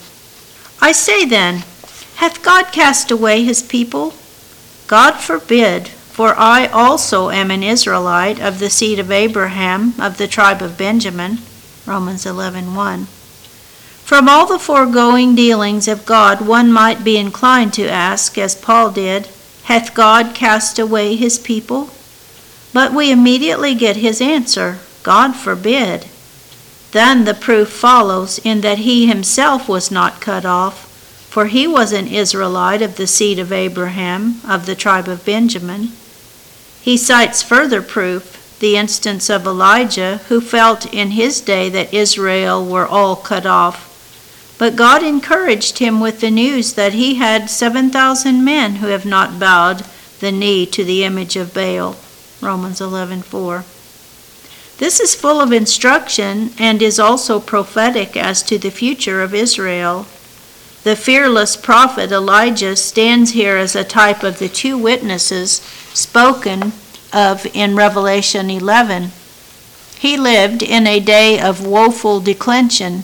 I say then, hath God cast away his people? God forbid, for I also am an Israelite of the seed of Abraham, of the tribe of Benjamin. Romans eleven one. From all the foregoing dealings of God, one might be inclined to ask, as Paul did, hath God cast away his people? But we immediately get his answer, God forbid. Then the proof follows in that he himself was not cut off, for he was an Israelite of the seed of Abraham, of the tribe of Benjamin. He cites further proof, the instance of Elijah, who felt in his day that Israel were all cut off. But God encouraged him with the news that he had seven thousand men who have not bowed the knee to the image of Baal. Romans eleven four. This is full of instruction and is also prophetic as to the future of Israel. The fearless prophet Elijah stands here as a type of the two witnesses spoken of in Revelation eleven. He lived in a day of woeful declension.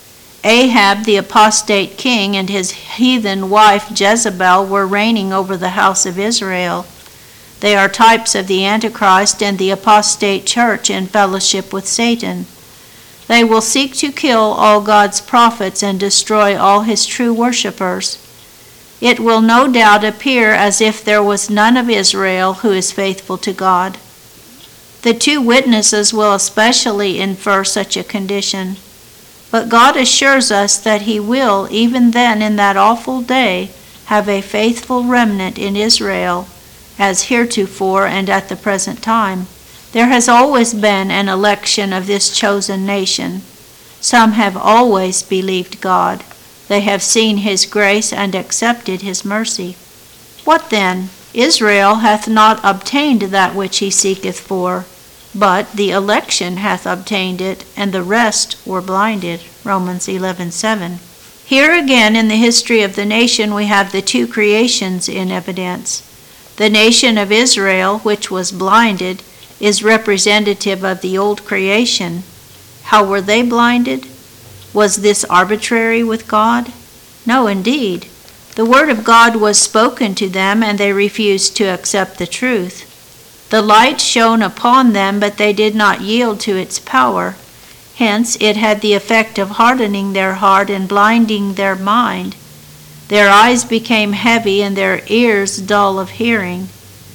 Ahab, the apostate king, and his heathen wife Jezebel were reigning over the house of Israel. They are types of the Antichrist and the apostate church in fellowship with Satan. They will seek to kill all God's prophets and destroy all his true worshipers. It will no doubt appear as if there was none of Israel who is faithful to God. The two witnesses will especially infer such a condition. But God assures us that he will, even then in that awful day, have a faithful remnant in Israel, as heretofore and at the present time. There has always been an election of this chosen nation. Some have always believed God. They have seen his grace and accepted his mercy. What then? Israel hath not obtained that which he seeketh for, but the election hath obtained it, and the rest were blinded. Romans eleven seven. Here again in the history of the nation we have the two creations in evidence. The nation of Israel, which was blinded, is representative of the old creation. How were they blinded? Was this arbitrary with God? No, indeed. The word of God was spoken to them, and they refused to accept the truth. The light shone upon them, but they did not yield to its power. Hence, it had the effect of hardening their heart and blinding their mind. Their eyes became heavy and their ears dull of hearing.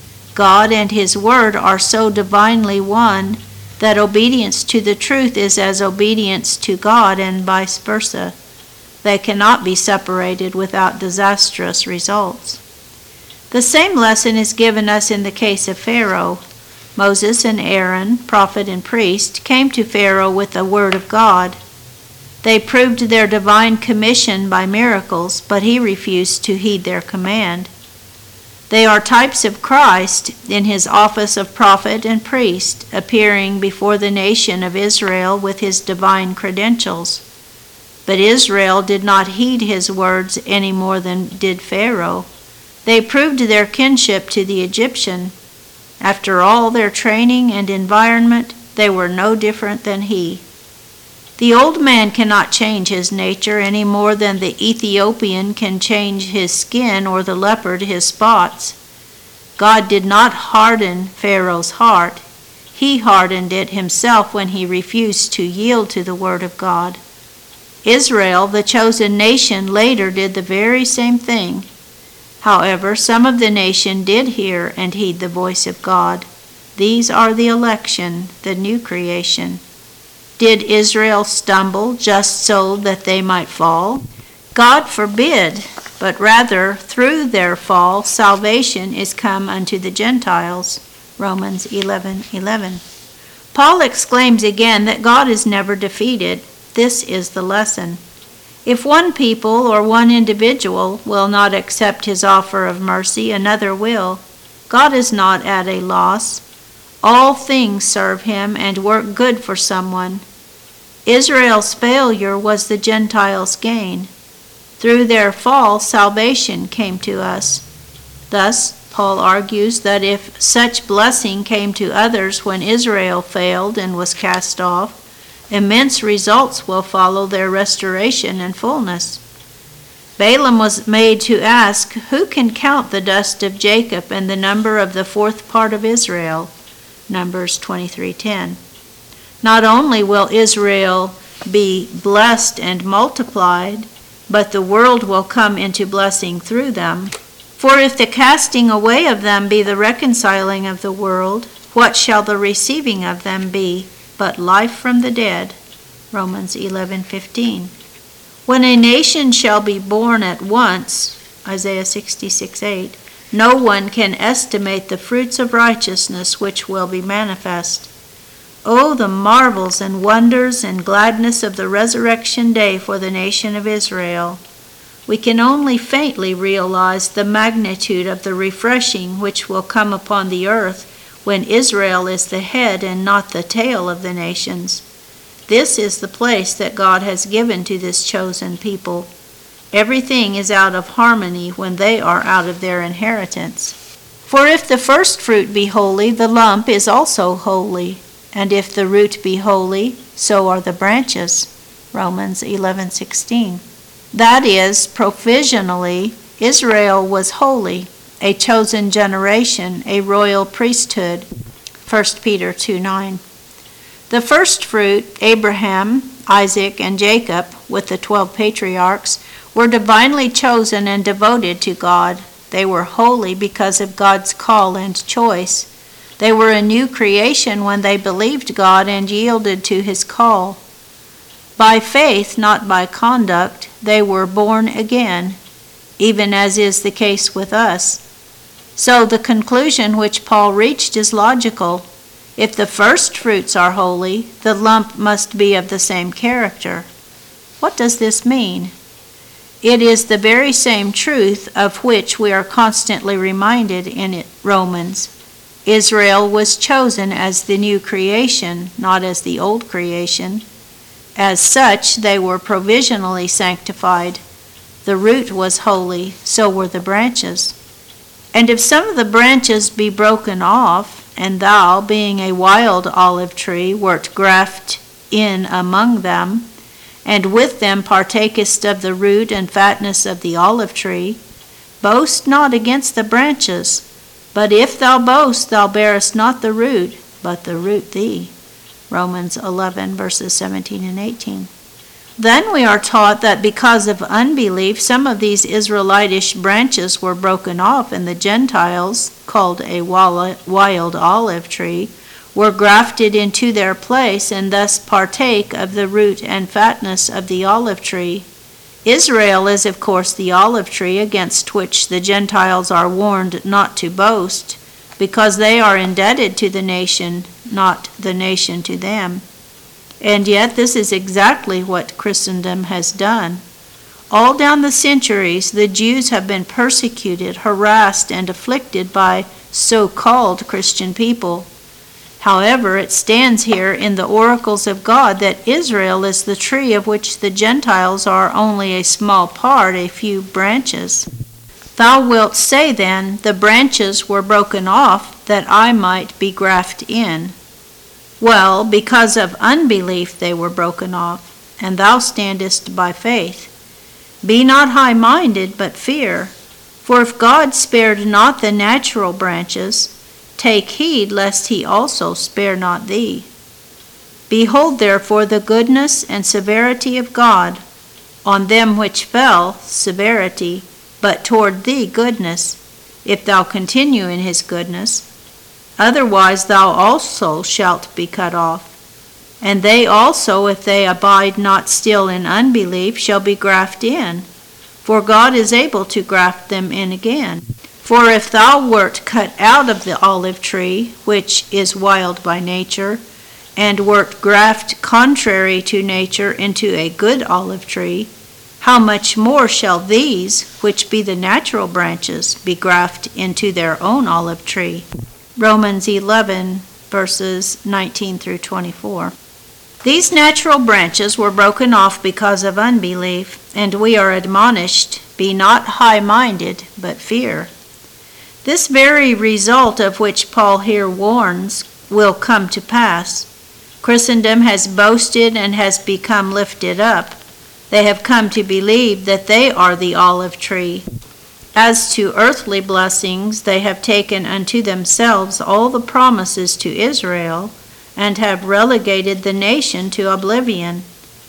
God and His Word are so divinely one that obedience to the truth is as obedience to God and vice versa. They cannot be separated without disastrous results. The same lesson is given us in the case of Pharaoh. Moses and Aaron, prophet and priest, came to Pharaoh with the word of God. They proved their divine commission by miracles, but he refused to heed their command. They are types of Christ in his office of prophet and priest, appearing before the nation of Israel with his divine credentials. But Israel did not heed his words any more than did Pharaoh. They proved their kinship to the Egyptian. After all their training and environment, they were no different than he. The old man cannot change his nature any more than the Ethiopian can change his skin or the leopard his spots. God did not harden Pharaoh's heart. He hardened it himself when he refused to yield to the word of God. Israel, the chosen nation, later did the very same thing. However, some of the nation did hear and heed the voice of God. These are the election, the new creation. Did Israel stumble just so that they might fall? God forbid, but rather through their fall salvation is come unto the Gentiles. Romans eleven eleven. Paul exclaims again that God is never defeated. This is the lesson. If one people or one individual will not accept his offer of mercy, another will. God is not at a loss. All things serve him and work good for someone. Israel's failure was the Gentiles' gain. Through their fall, salvation came to us. Thus, Paul argues that if such blessing came to others when Israel failed and was cast off, immense results will follow their restoration and fullness. Balaam was made to ask, who can count the dust of Jacob and the number of the fourth part of Israel? Numbers twenty-three ten. Not only will Israel be blessed and multiplied, but the world will come into blessing through them. For if the casting away of them be the reconciling of the world, what shall the receiving of them be but life from the dead? Romans eleven fifteen. When a nation shall be born at once, Isaiah sixty-six eight, no one can estimate the fruits of righteousness which will be manifest. Oh, the marvels and wonders and gladness of the resurrection day for the nation of Israel! We can only faintly realize the magnitude of the refreshing which will come upon the earth when Israel is the head and not the tail of the nations. This is the place that God has given to this chosen people. Everything is out of harmony when they are out of their inheritance. For if the first fruit be holy, the lump is also holy. And if the root be holy, so are the branches. Romans eleven sixteen. That is, provisionally, Israel was holy, a chosen generation, a royal priesthood. First Peter two nine. The first fruit, Abraham, Isaac, and Jacob, with the twelve patriarchs, were divinely chosen and devoted to God. They were holy because of God's call and choice. They were a new creation when they believed God and yielded to his call. By faith, not by conduct, they were born again, even as is the case with us. So the conclusion which Paul reached is logical. If the first fruits are holy, the lump must be of the same character. What does this mean? It is the very same truth of which we are constantly reminded in Romans. Israel was chosen as the new creation, not as the old creation. As such, they were provisionally sanctified. The root was holy, so were the branches. And if some of the branches be broken off, and thou, being a wild olive tree, wert grafted in among them, and with them partakest of the root and fatness of the olive tree, boast not against the branches, but if thou boast, thou bearest not the root, but the root thee. Romans eleven, verses seventeen and eighteen. Then we are taught that because of unbelief, some of these Israelitish branches were broken off, and the Gentiles, called a wild olive tree, were grafted into their place, and thus partake of the root and fatness of the olive tree. Israel is, of course, the olive tree against which the Gentiles are warned not to boast, because they are indebted to the nation, not the nation to them. And yet this is exactly what Christendom has done. All down the centuries, the Jews have been persecuted, harassed, and afflicted by so-called Christian people. However, it stands here in the oracles of God that Israel is the tree of which the Gentiles are only a small part, a few branches. Thou wilt say then, the branches were broken off that I might be grafted in. Well, because of unbelief they were broken off, and thou standest by faith. Be not high-minded, but fear. For if God spared not the natural branches, take heed lest he also spare not thee. Behold therefore the goodness and severity of God. On them which fell, severity, but toward thee goodness, if thou continue in his goodness. Otherwise thou also shalt be cut off. And they also, if they abide not still in unbelief, shall be grafted in. For God is able to graft them in again. For if thou wert cut out of the olive tree, which is wild by nature, and wert grafted contrary to nature into a good olive tree, how much more shall these, which be the natural branches, be grafted into their own olive tree? Romans eleven, verses nineteen through twenty-four. These natural branches were broken off because of unbelief, and we are admonished, be not high-minded, but fear. This very result of which Paul here warns will come to pass. Christendom has boasted and has become lifted up. They have come to believe that they are the olive tree. As to earthly blessings, they have taken unto themselves all the promises to Israel, and have relegated the nation to oblivion.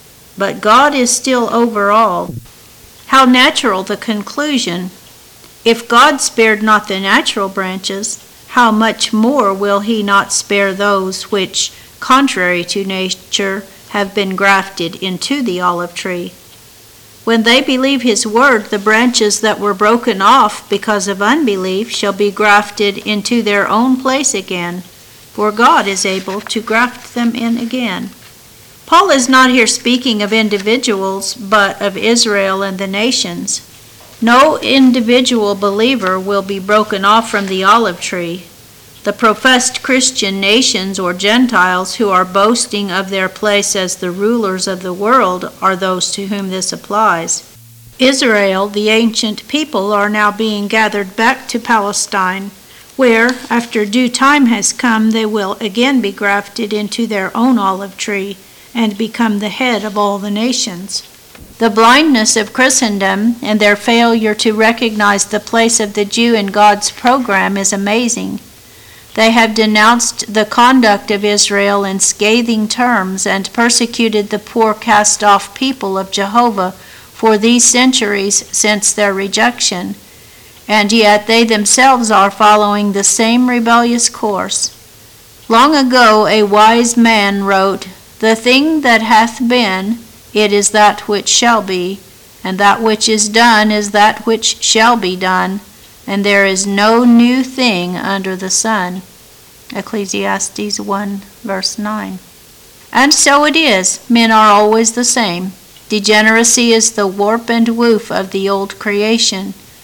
But God is still over all. How natural the conclusion! If God spared not the natural branches, how much more will he not spare those which, contrary to nature, have been grafted into the olive tree? When they believe his word, the branches that were broken off because of unbelief shall be grafted into their own place again, for God is able to graft them in again. Paul is not here speaking of individuals, but of Israel and the nations. No individual believer will be broken off from the olive tree. The professed Christian nations or Gentiles who are boasting of their place as the rulers of the world are those to whom this applies. Israel, the ancient people, are now being gathered back to Palestine, where, after due time has come, they will again be grafted into their own olive tree and become the head of all the nations. The blindness of Christendom and their failure to recognize the place of the Jew in God's program is amazing. They have denounced the conduct of Israel in scathing terms and persecuted the poor cast-off people of Jehovah for these centuries since their rejection, and yet they themselves are following the same rebellious course. Long ago a wise man wrote, "The thing that hath been, it is that which shall be, and that which is done is that which shall be done, and there is no new thing under the sun." Ecclesiastes one, verse nine. And so it is. Men are always the same. Degeneracy is the warp and woof of the old creation.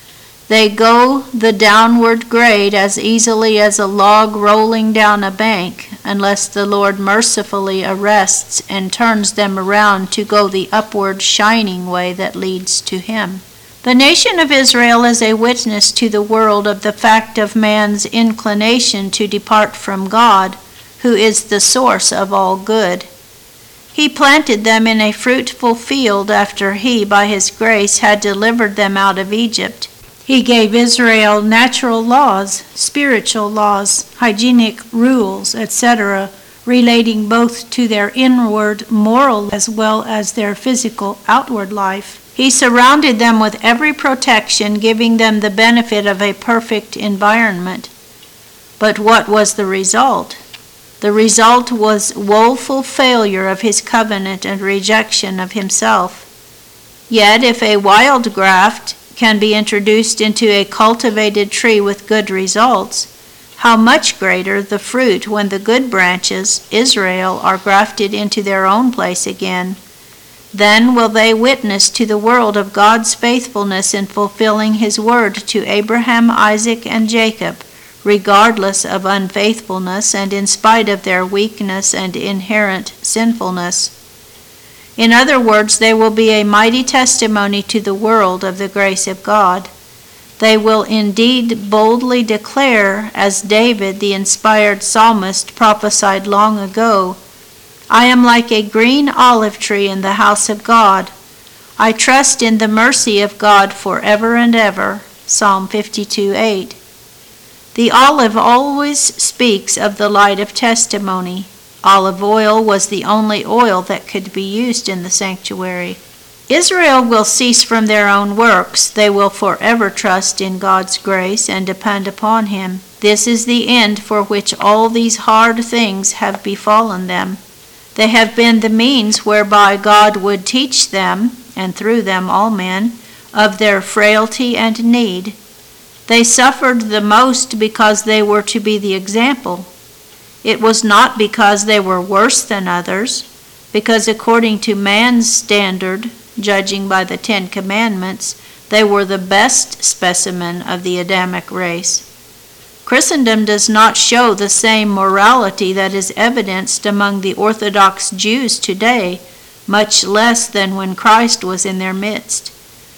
They go the downward grade as easily as a log rolling down a bank, unless the Lord mercifully arrests and turns them around to go the upward shining way that leads to Him. The nation of Israel is a witness to the world of the fact of man's inclination to depart from God, who is the source of all good. He planted them in a fruitful field after He, by His grace, had delivered them out of Egypt. He gave Israel natural laws, spiritual laws, hygienic rules, et cetera, relating both to their inward moral as well as their physical outward life. He surrounded them with every protection, giving them the benefit of a perfect environment. But what was the result? The result was woeful failure of His covenant and rejection of Himself. Yet if a wild graft can be introduced into a cultivated tree with good results, how much greater the fruit when the good branches, Israel, are grafted into their own place again. Then will they witness to the world of God's faithfulness in fulfilling His word to Abraham, Isaac, and Jacob, regardless of unfaithfulness and in spite of their weakness and inherent sinfulness. In other words, they will be a mighty testimony to the world of the grace of God. They will indeed boldly declare, as David, the inspired psalmist, prophesied long ago, I am like a green olive tree in the house of God. I trust in the mercy of God forever and ever. Psalm fifty-two eight. The olive always speaks of the light of testimony. Olive oil was the only oil that could be used in the sanctuary. Israel will cease from their own works. They will forever trust in God's grace and depend upon Him. This is the end for which all these hard things have befallen them. They have been the means whereby God would teach them, and through them all men, of their frailty and need. They suffered the most because they were to be the example. It was not because they were worse than others, because according to man's standard, judging by the Ten Commandments, they were the best specimen of the Adamic race. Christendom does not show the same morality that is evidenced among the Orthodox Jews today, much less than when Christ was in their midst.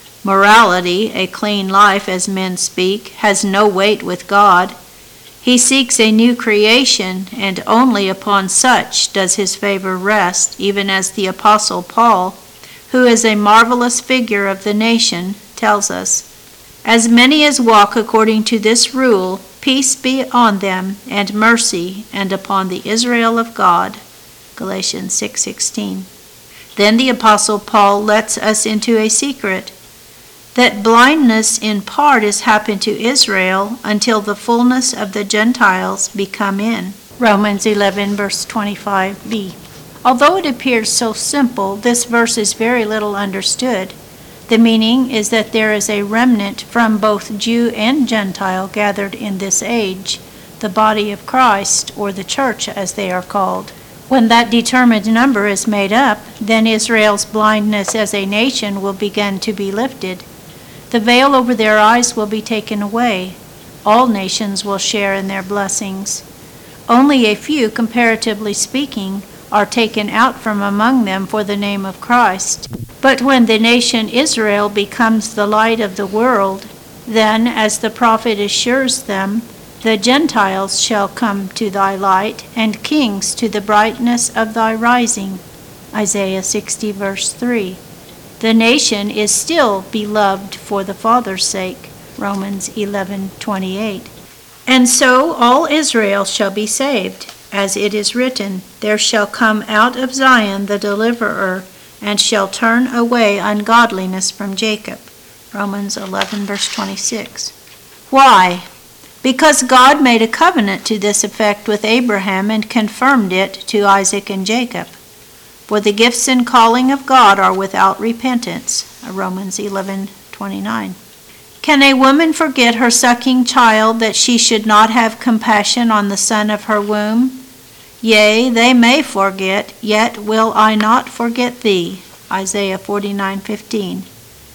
Morality, a clean life as men speak, has no weight with God. He seeks a new creation, and only upon such does His favor rest, even as the Apostle Paul, who is a marvelous figure of the nation, tells us, As many as walk according to this rule, peace be on them, and mercy, and upon the Israel of God. Galatians six sixteen. Then the Apostle Paul lets us into a secret, that blindness in part is happened to Israel until the fullness of the Gentiles be come in. Romans eleven, verse twenty-five b. Although it appears so simple, this verse is very little understood. The meaning is that there is a remnant from both Jew and Gentile gathered in this age, the body of Christ, or the church as they are called. When that determined number is made up, then Israel's blindness as a nation will begin to be lifted. The veil over their eyes will be taken away. All nations will share in their blessings. Only a few, comparatively speaking, are taken out from among them for the name of Christ. But when the nation Israel becomes the light of the world, then, as the prophet assures them, the Gentiles shall come to thy light, and kings to the brightness of thy rising. Isaiah sixty, verse three. The nation is still beloved for the Father's sake. Romans eleven, twenty-eight. And so all Israel shall be saved, as it is written, There shall come out of Zion the deliverer, and shall turn away ungodliness from Jacob. Romans eleven, verse twenty-six. Why? Because God made a covenant to this effect with Abraham and confirmed it to Isaac and Jacob. For the gifts and calling of God are without repentance. Romans eleven, twenty-nine. Can a woman forget her sucking child that she should not have compassion on the son of her womb? Yea, they may forget, yet will I not forget thee. Isaiah forty-nine, fifteen.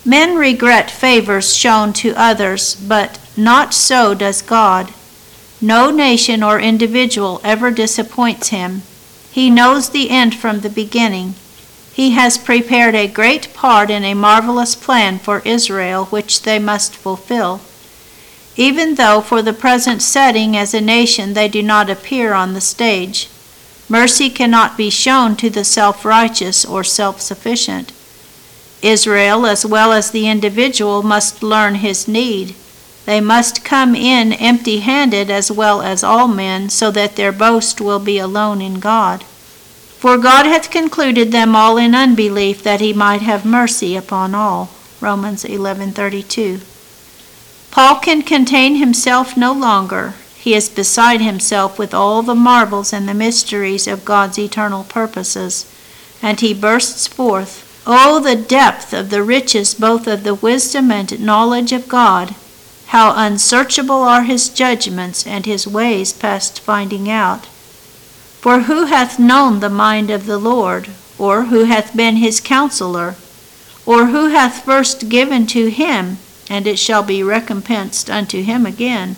Men regret favors shown to others, but not so does God. No nation or individual ever disappoints him. He knows the end from the beginning. He has prepared a great part in a marvelous plan for Israel, which they must fulfill. Even though for the present setting as a nation they do not appear on the stage, mercy cannot be shown to the self-righteous or self-sufficient. Israel, as well as the individual, must learn his need. They must come in empty-handed as well as all men, so that their boast will be alone in God. For God hath concluded them all in unbelief, that he might have mercy upon all. Romans eleven thirty-two. Paul can contain himself no longer. He is beside himself with all the marvels and the mysteries of God's eternal purposes, and he bursts forth, "Oh, the depth of the riches both of the wisdom and knowledge of God! How unsearchable are his judgments, and his ways past finding out! For who hath known the mind of the Lord? Or who hath been his counselor? Or who hath first given to him, and it shall be recompensed unto him again?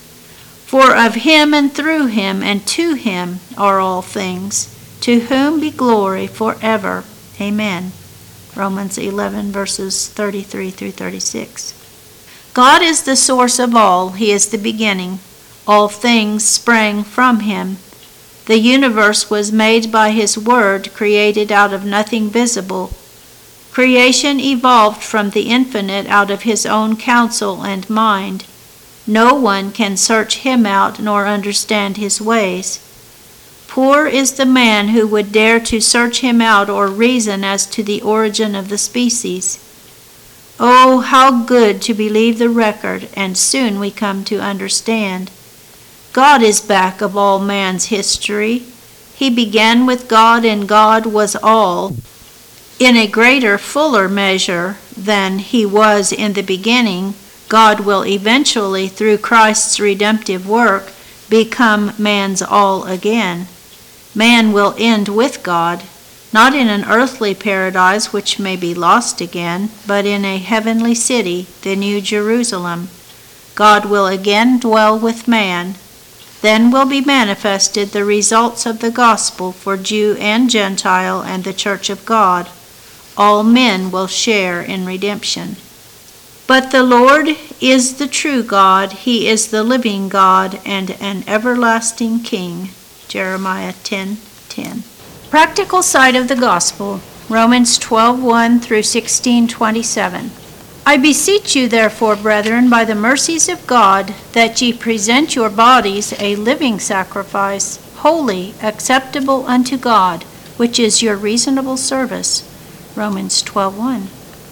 For of him and through him and to him are all things, to whom be glory forever. Amen." Romans eleven, verses thirty-three through thirty-six. God is the source of all. He is the beginning. All things sprang from him. The universe was made by his word, created out of nothing visible. Creation evolved from the infinite out of his own counsel and mind. No one can search him out nor understand his ways. Poor is the man who would dare to search him out or reason as to the origin of the species. Oh, how good to believe the record, and soon we come to understand. God is back of all man's history. He began with God, and God was all, in a greater, fuller measure than he was in the beginning. God will eventually, through Christ's redemptive work, become man's all again. Man will end with God, not in an earthly paradise which may be lost again, but in a heavenly city, the New Jerusalem. God will again dwell with man. Then will be manifested the results of the gospel for Jew and Gentile and the church of God. All men will share in redemption. But the Lord is the true God. He is the living God and an everlasting King. Jeremiah ten ten. Practical side of the gospel. Romans twelve one through sixteen twenty-seven. I beseech you therefore, brethren, by the mercies of God, that ye present your bodies a living sacrifice, holy, acceptable unto God, which is your reasonable service. Romans twelve one.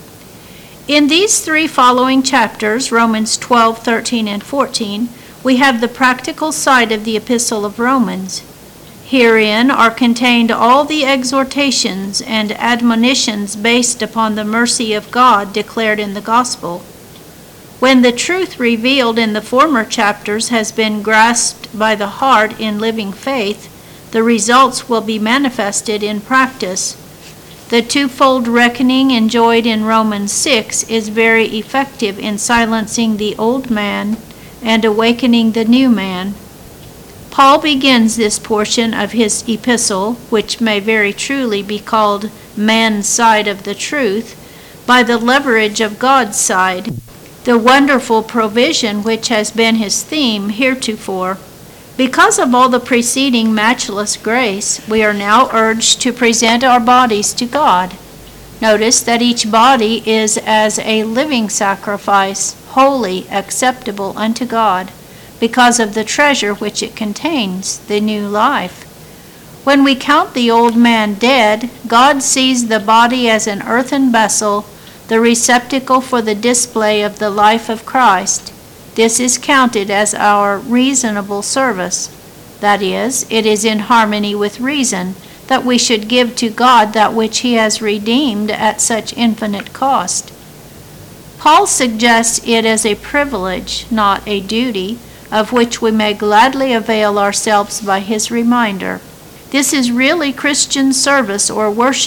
In these three following chapters, Romans twelve, thirteen, and fourteen, we have the practical side of the Epistle of Romans. Herein are contained all the exhortations and admonitions based upon the mercy of God declared in the gospel. When the truth revealed in the former chapters has been grasped by the heart in living faith, the results will be manifested in practice. The twofold reckoning enjoyed in Romans six is very effective in silencing the old man and awakening the new man. Paul begins this portion of his epistle, which may very truly be called man's side of the truth, by the leverage of God's side, the wonderful provision which has been his theme heretofore. Because of all the preceding matchless grace, we are now urged to present our bodies to God. Notice that each body is as a living sacrifice, holy, acceptable unto God, because of the treasure which it contains, the new life. When we count the old man dead, God sees the body as an earthen vessel, the receptacle for the display of the life of Christ. This is counted as our reasonable service. That is, it is in harmony with reason that we should give to God that which he has redeemed at such infinite cost. Paul suggests it as a privilege, not a duty, of which we may gladly avail ourselves by his reminder. This is really Christian service or worship,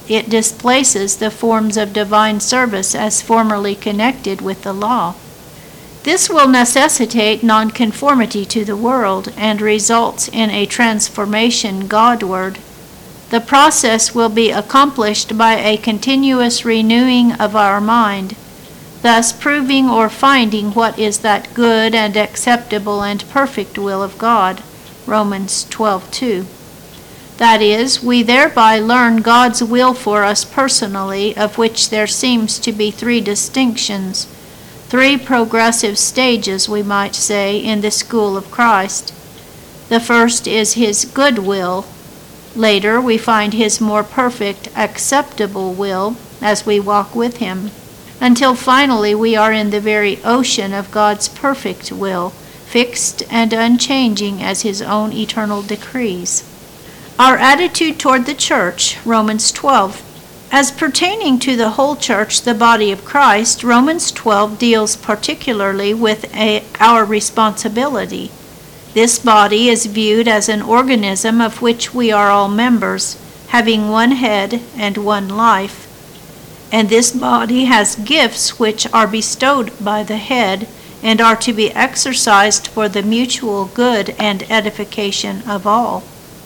it displaces the forms of divine service as formerly connected with the law. This will necessitate nonconformity to the world and results in a transformation Godward. The process will be accomplished by a continuous renewing of our mind, thus proving or finding what is that good and acceptable and perfect will of God. Romans twelve two. That is, we thereby learn God's will for us personally, of which there seems to be three distinctions, three progressive stages, we might say, in the school of Christ. The first is his good will. Later, we find his more perfect, acceptable will as we walk with him, until finally we are in the very ocean of God's perfect will, fixed and unchanging as his own eternal decrees. Our attitude toward the church, Romans twelve. As pertaining to the whole church, the body of Christ, Romans twelve deals particularly with a, our responsibility. This body is viewed as an organism of which we are all members, having one head and one life. And this body has gifts which are bestowed by the head and are to be exercised for the mutual good and edification of all.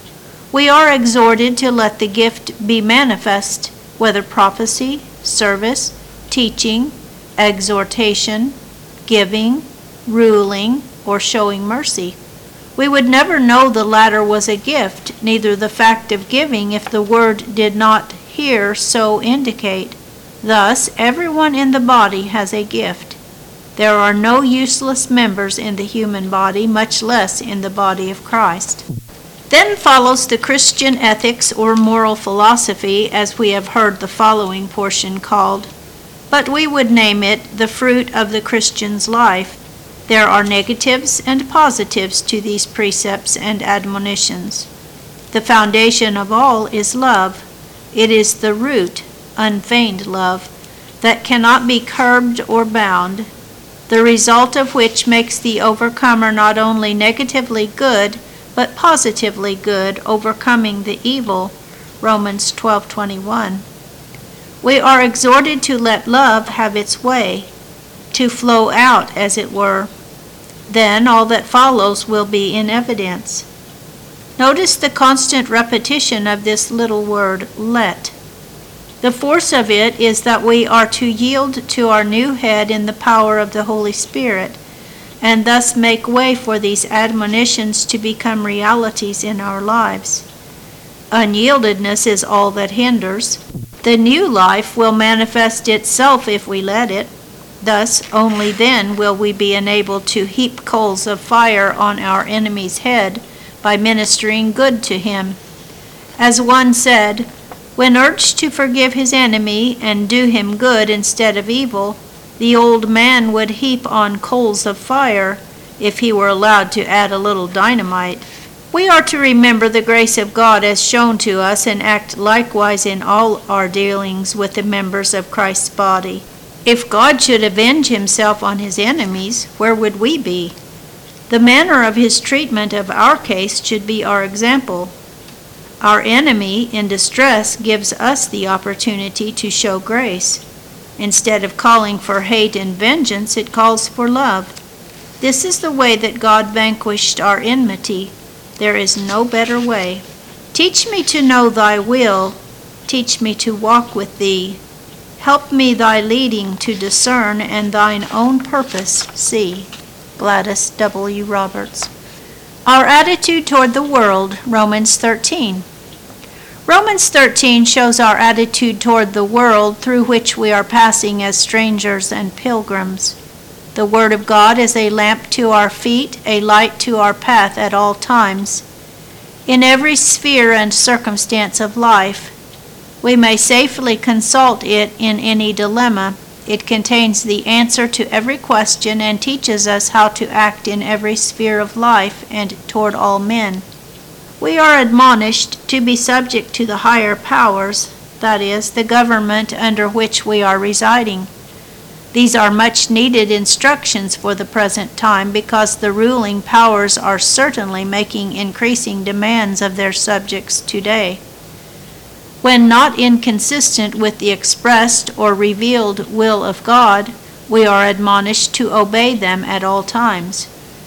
We are exhorted to let the gift be manifest, whether prophecy, service, teaching, exhortation, giving, ruling, or showing mercy. We would never know the latter was a gift, neither the fact of giving, if the word did not here so indicate. Thus, everyone in the body has a gift. There are no useless members in the human body, much less in the body of Christ. Then follows the Christian ethics or moral philosophy, as we have heard the following portion called, but we would name it the fruit of the Christian's life. There are negatives and positives to these precepts and admonitions. The foundation of all is love. It is the root, unfeigned love, that cannot be curbed or bound, the result of which makes the overcomer not only negatively good, but positively good, overcoming the evil. Romans twelve twenty-one. We are exhorted to let love have its way, to flow out, as it were. Then all that follows will be in evidence. Notice the constant repetition of this little word, let. The force of it is that we are to yield to our new head in the power of the Holy Spirit, and thus make way for these admonitions to become realities in our lives. Unyieldedness is all that hinders. The new life will manifest itself if we let it. Thus, only then will we be enabled to heap coals of fire on our enemy's head by ministering good to him. As one said, when urged to forgive his enemy and do him good instead of evil, the old man would heap on coals of fire if he were allowed to add a little dynamite. We are to remember the grace of God as shown to us and act likewise in all our dealings with the members of Christ's body. If God should avenge himself on his enemies, where would we be? The manner of his treatment of our case should be our example. Our enemy in distress gives us the opportunity to show grace. Instead of calling for hate and vengeance, it calls for love. This is the way that God vanquished our enmity. There is no better way. Teach me to know thy will. Teach me to walk with thee. Help me thy leading to discern and thine own purpose see. Gladys W. Roberts. Our attitude toward the world, Romans thirteen. Romans thirteen shows our attitude toward the world through which we are passing as strangers and pilgrims. The Word of God is a lamp to our feet, a light to our path at all times. In every sphere and circumstance of life, we may safely consult it in any dilemma. It contains the answer to every question and teaches us how to act in every sphere of life and toward all men. We are admonished to be subject to the higher powers, that is, the government under which we are residing. These are much needed instructions for the present time because the ruling powers are certainly making increasing demands of their subjects today. When not inconsistent with the expressed or revealed will of God, we are admonished to obey them at all times.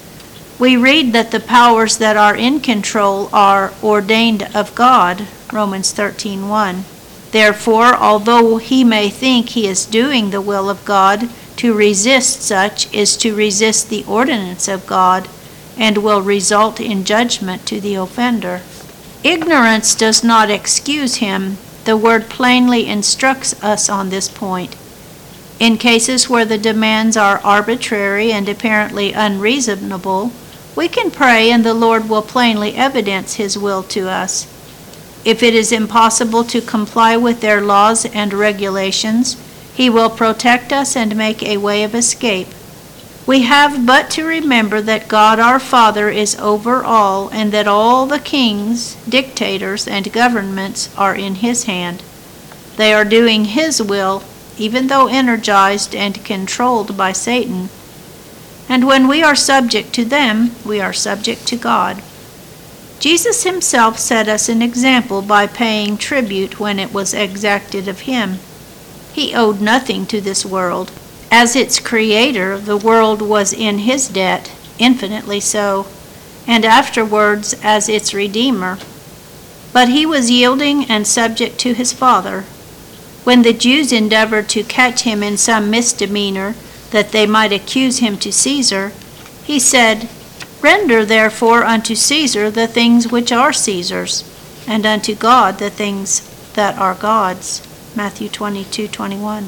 We read that the powers that are in control are ordained of God, Romans thirteen one. Therefore, although he may think he is doing the will of God, to resist such is to resist the ordinance of God, and will result in judgment to the offender. Ignorance does not excuse him. The word plainly instructs us on this point. In cases where the demands are arbitrary and apparently unreasonable, we can pray and the Lord will plainly evidence his will to us. If it is impossible to comply with their laws and regulations, he will protect us and make a way of escape. We have but to remember that God our Father is over all, and that all the kings, dictators, and governments are in his hand. They are doing his will, even though energized and controlled by Satan. And when we are subject to them, we are subject to God. Jesus himself set us an example by paying tribute when it was exacted of him. He owed nothing to this world. As its creator, the world was in his debt, infinitely so, and afterwards as its redeemer. But he was yielding and subject to his Father. When the Jews endeavored to catch him in some misdemeanor, that they might accuse him to Caesar, he said, "Render therefore unto Caesar the things which are Caesar's, and unto God the things that are God's." Matthew twenty-two twenty-one.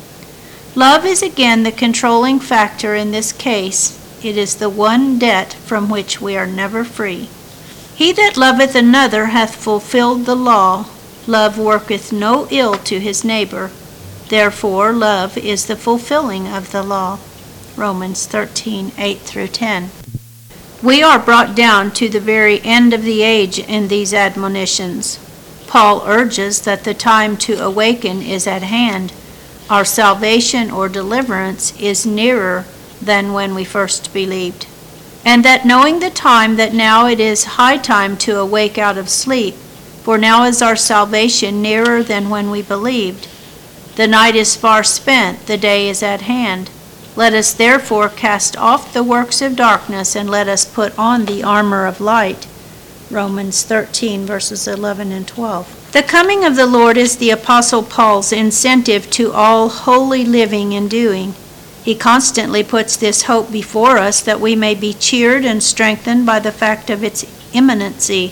Love is again the controlling factor in this case. It is the one debt from which we are never free. He that loveth another hath fulfilled the law. Love worketh no ill to his neighbor. Therefore love is the fulfilling of the law. Romans thirteen eight through ten. We are brought down to the very end of the age in these admonitions. Paul urges that the time to awaken is at hand. Our salvation or deliverance is nearer than when we first believed. And that knowing the time, that now it is high time to awake out of sleep, for now is our salvation nearer than when we believed. The night is far spent, the day is at hand. Let us therefore cast off the works of darkness, and let us put on the armor of light. Romans thirteen, verses eleven and twelve. The coming of the Lord is the Apostle Paul's incentive to all holy living and doing. He constantly puts this hope before us that we may be cheered and strengthened by the fact of its imminency.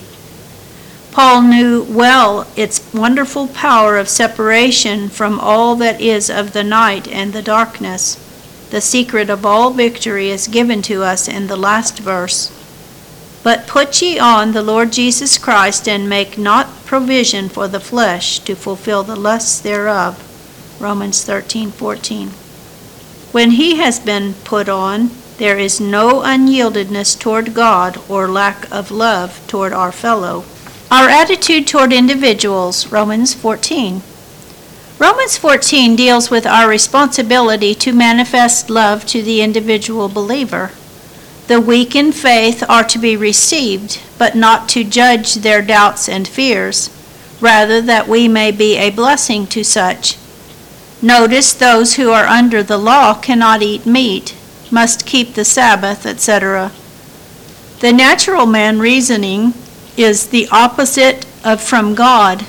Paul knew well its wonderful power of separation from all that is of the night and the darkness. The secret of all victory is given to us in the last verse. But put ye on the Lord Jesus Christ, and make not provision for the flesh to fulfill the lusts thereof. Romans thirteen fourteen. When he has been put on, there is no unyieldedness toward God or lack of love toward our fellow. Our attitude toward individuals, Romans fourteen. Romans fourteen deals with our responsibility to manifest love to the individual believer. The weak in faith are to be received, but not to judge their doubts and fears, rather that we may be a blessing to such. Notice those who are under the law cannot eat meat, must keep the Sabbath, et cetera. The natural man reasoning is the opposite of from God.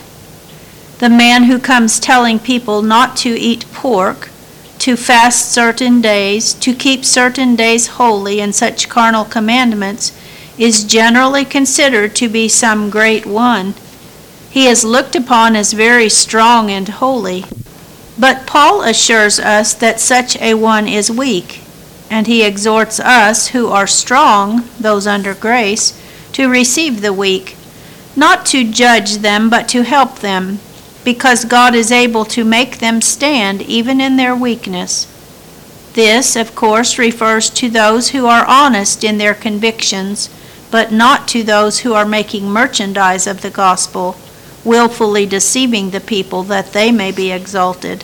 The man who comes telling people not to eat pork, to fast certain days, to keep certain days holy, and such carnal commandments, is generally considered to be some great one. He is looked upon as very strong and holy. But Paul assures us that such a one is weak, and he exhorts us who are strong, those under grace, to receive the weak, not to judge them, but to help them, because God is able to make them stand even in their weakness. This, of course, refers to those who are honest in their convictions, but not to those who are making merchandise of the gospel, willfully deceiving the people that they may be exalted.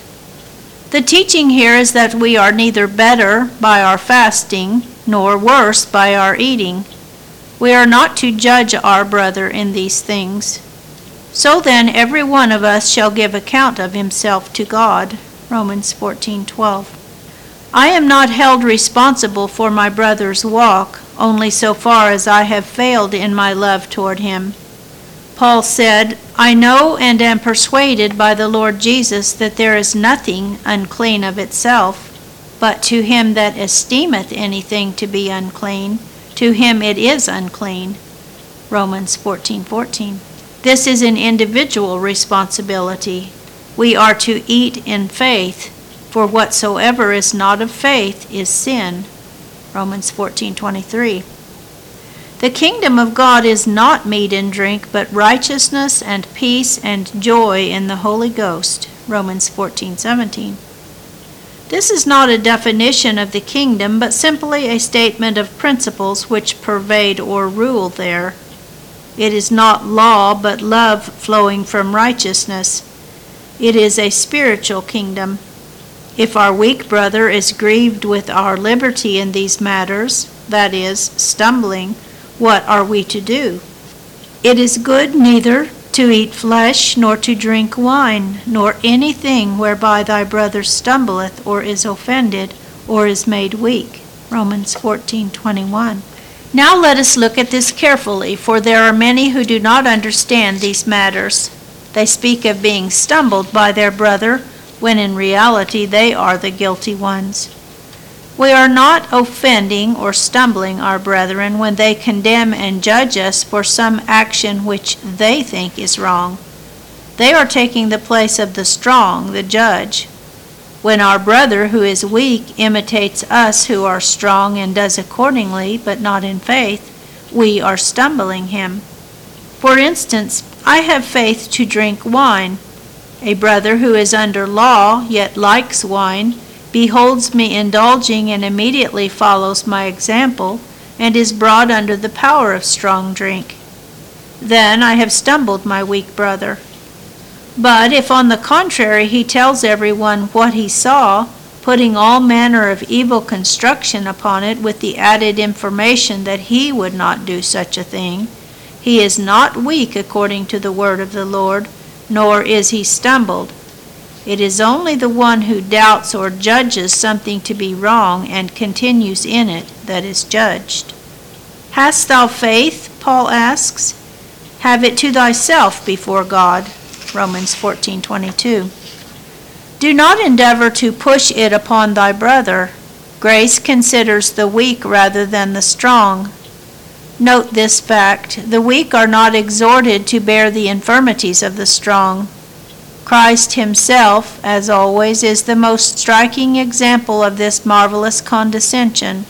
The teaching here is that we are neither better by our fasting, nor worse by our eating. We are not to judge our brother in these things. So then every one of us shall give account of himself to God. Romans fourteen twelve. I am not held responsible for my brother's walk, only so far as I have failed in my love toward him. Paul said, I know and am persuaded by the Lord Jesus that there is nothing unclean of itself, but to him that esteemeth anything to be unclean, to him it is unclean. Romans fourteen fourteen. This is an individual responsibility. We are to eat in faith, for whatsoever is not of faith is sin. Romans fourteen twenty-three. The kingdom of God is not meat and drink, but righteousness and peace and joy in the Holy Ghost. Romans fourteen seventeen. This is not a definition of the kingdom, but simply a statement of principles which pervade or rule there. It is not law, but love flowing from righteousness. It is a spiritual kingdom. If our weak brother is grieved with our liberty in these matters, that is, stumbling, what are we to do? It is good neither to eat flesh, nor to drink wine, nor anything whereby thy brother stumbleth, or is offended, or is made weak. Romans fourteen twenty-one. Now let us look at this carefully, for there are many who do not understand these matters. They speak of being stumbled by their brother, when in reality they are the guilty ones. We are not offending or stumbling our brethren when they condemn and judge us for some action which they think is wrong. They are taking the place of the strong, the judge. When our brother who is weak imitates us who are strong and does accordingly, but not in faith, we are stumbling him. For instance, I have faith to drink wine. A brother who is under law, yet likes wine, beholds me indulging and immediately follows my example, and is brought under the power of strong drink. Then I have stumbled my weak brother. But if on the contrary he tells everyone what he saw, putting all manner of evil construction upon it with the added information that he would not do such a thing, he is not weak according to the word of the Lord, nor is he stumbled. It is only the one who doubts or judges something to be wrong and continues in it that is judged. Hast thou faith? Paul asks. Have it to thyself before God. Romans fourteen twenty-two. Do not endeavor to push it upon thy brother. Grace considers the weak rather than the strong. Note this fact: the weak are not exhorted to bear the infirmities of the strong. Christ himself, as always, is the most striking example of this marvelous condescension.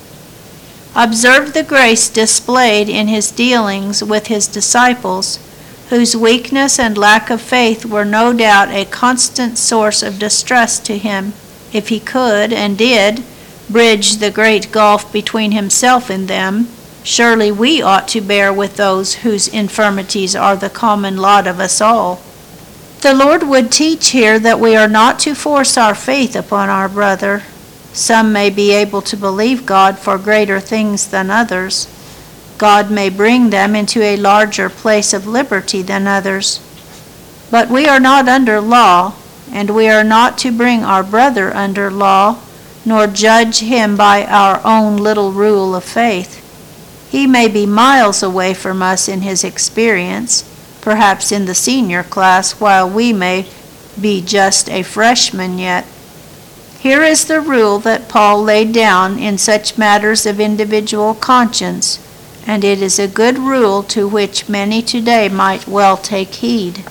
Observe the grace displayed in his dealings with his disciples, whose weakness and lack of faith were no doubt a constant source of distress to him, if he could, and did, bridge the great gulf between himself and them. Surely we ought to bear with those whose infirmities are the common lot of us all. The Lord would teach here that we are not to force our faith upon our brother. Some may be able to believe God for greater things than others. God may bring them into a larger place of liberty than others. But we are not under law, and we are not to bring our brother under law, nor judge him by our own little rule of faith. He may be miles away from us in his experience, perhaps in the senior class, while we may be just a freshman yet. Here is the rule that Paul laid down in such matters of individual conscience, and it is a good rule to which many today might well take heed.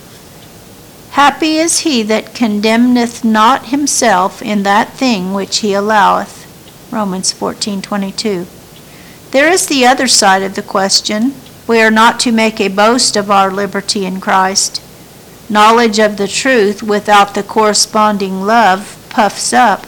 Happy is he that condemneth not himself in that thing which he alloweth. Romans fourteen twenty-two. There is the other side of the question. We are not to make a boast of our liberty in Christ. Knowledge of the truth without the corresponding love puffs up.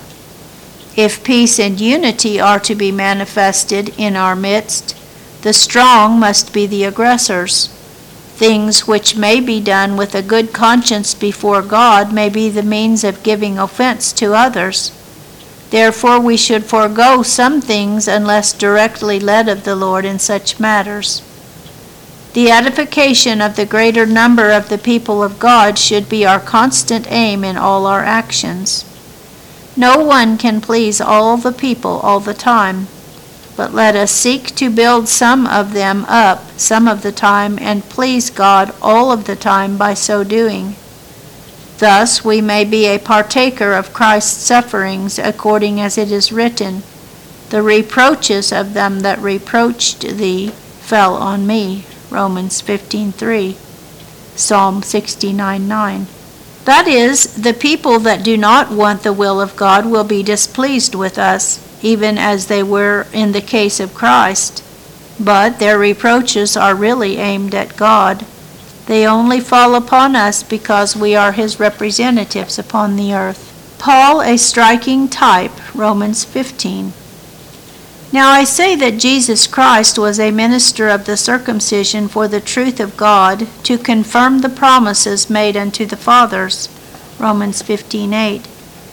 If peace and unity are to be manifested in our midst, the strong must be the aggressors. Things which may be done with a good conscience before God may be the means of giving offense to others. Therefore we should forego some things unless directly led of the Lord in such matters. The edification of the greater number of the people of God should be our constant aim in all our actions. No one can please all the people all the time, but let us seek to build some of them up some of the time and please God all of the time by so doing. Thus we may be a partaker of Christ's sufferings, according as it is written, "The reproaches of them that reproached thee fell on me." Romans fifteen three, Psalm sixty-nine nine. That is, the people that do not want the will of God will be displeased with us, even as they were in the case of Christ. But their reproaches are really aimed at God. They only fall upon us because we are his representatives upon the earth. Paul, a striking type, Romans fifteen. Now I say that Jesus Christ was a minister of the circumcision for the truth of God, to confirm the promises made unto the fathers, Romans fifteen eight.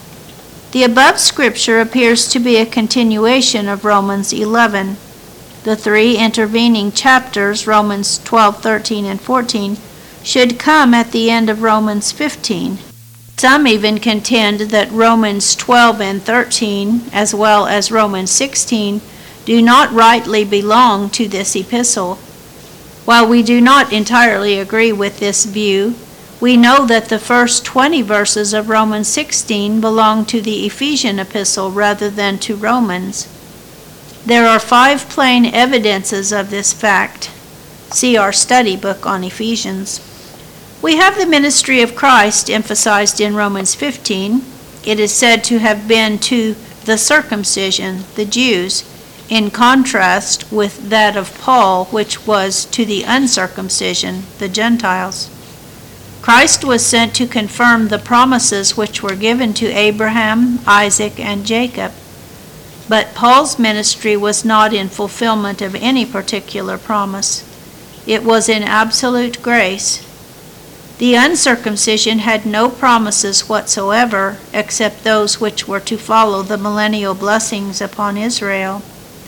The above scripture appears to be a continuation of Romans eleven. The three intervening chapters, Romans twelve, thirteen, and fourteen, should come at the end of Romans fifteen. Some even contend that Romans twelve and thirteen, as well as Romans sixteen, do not rightly belong to this epistle. While we do not entirely agree with this view, we know that the first twenty verses of Romans sixteen belong to the Ephesian epistle rather than to Romans. There are five plain evidences of this fact. See our study book on Ephesians. We have the ministry of Christ emphasized in Romans fifteen. It is said to have been to the circumcision, the Jews, in contrast with that of Paul, which was to the uncircumcision, the Gentiles. Christ was sent to confirm the promises which were given to Abraham, Isaac, and Jacob. But Paul's ministry was not in fulfillment of any particular promise. It was in absolute grace. The uncircumcision had no promises whatsoever, except those which were to follow the millennial blessings upon Israel.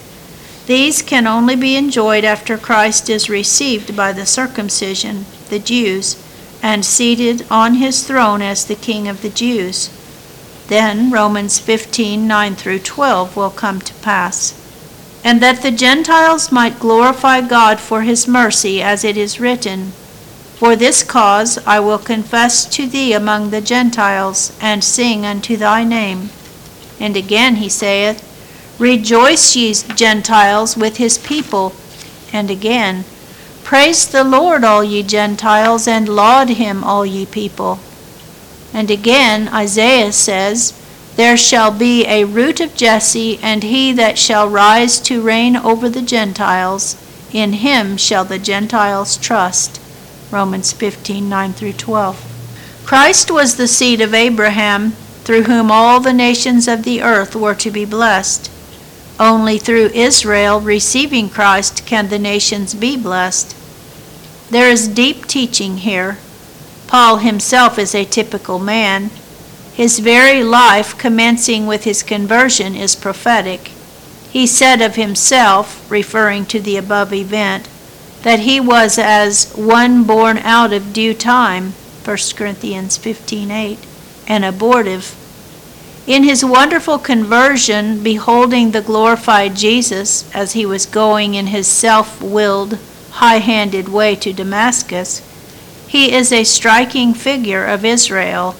These can only be enjoyed after Christ is received by the circumcision, the Jews, and seated on his throne as the King of the Jews. Then Romans fifteen, nine through twelve will come to pass. And that the Gentiles might glorify God for his mercy, as it is written, "For this cause I will confess to thee among the Gentiles, and sing unto thy name." And again he saith, "Rejoice, ye Gentiles, with his people." And again, "Praise the Lord, all ye Gentiles, and laud him, all ye people." And again Isaiah says, "There shall be a root of Jesse, and he that shall rise to reign over the Gentiles. In him shall the Gentiles trust." Romans fifteen, nine through twelve. Christ was the seed of Abraham, through whom all the nations of the earth were to be blessed. Only through Israel receiving Christ can the nations be blessed. There is deep teaching here. Paul himself is a typical man. His very life, commencing with his conversion, is prophetic. He said of himself, referring to the above event, that he was as one born out of due time, First Corinthians fifteen eight, and abortive. In his wonderful conversion, beholding the glorified Jesus as he was going in his self-willed, high-handed way to Damascus, he is a striking figure of Israel.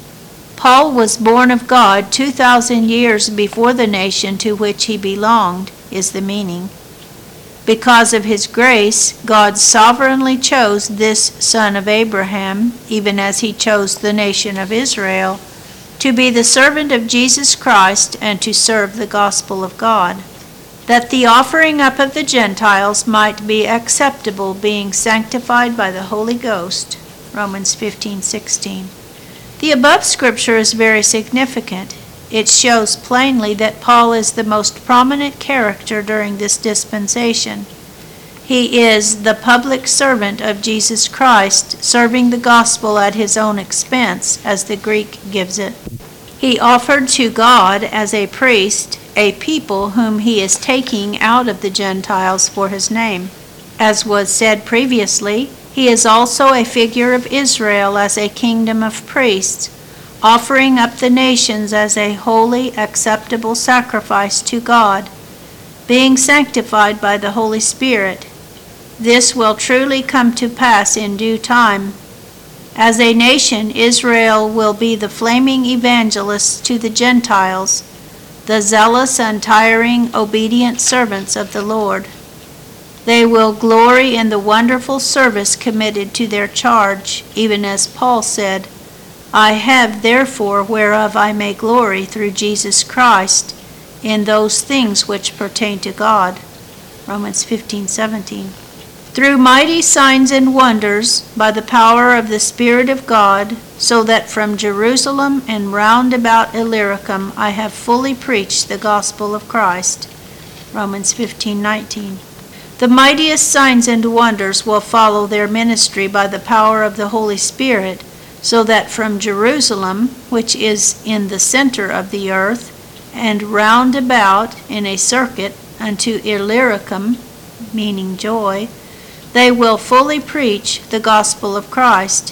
Paul was born of God two thousand years before the nation to which he belonged, is the meaning. Because of his grace, God sovereignly chose this son of Abraham, even as he chose the nation of Israel, to be the servant of Jesus Christ and to serve the gospel of God, that the offering up of the Gentiles might be acceptable, being sanctified by the Holy Ghost. Romans fifteen sixteen. The above scripture is very significant. It shows plainly that Paul is the most prominent character during this dispensation. He is the public servant of Jesus Christ, serving the gospel at his own expense, as the Greek gives it. He offered to God as a priest a people whom he is taking out of the Gentiles for his name. As was said previously, he is also a figure of Israel as a kingdom of priests, offering up the nations as a holy, acceptable sacrifice to God, being sanctified by the Holy Spirit. This will truly come to pass in due time. As a nation, Israel will be the flaming evangelists to the Gentiles, the zealous, untiring, obedient servants of the Lord. They will glory in the wonderful service committed to their charge, even as Paul said, I have therefore whereof I may glory through Jesus Christ in those things which pertain to God. Romans fifteen seventeen. Through mighty signs and wonders, by the power of the Spirit of God, so that from Jerusalem and round about Illyricum I have fully preached the gospel of Christ. Romans fifteen nineteen. The mightiest signs and wonders will follow their ministry by the power of the Holy Spirit, so that from Jerusalem, which is in the center of the earth, and round about in a circuit unto Illyricum, meaning joy, they will fully preach the gospel of Christ.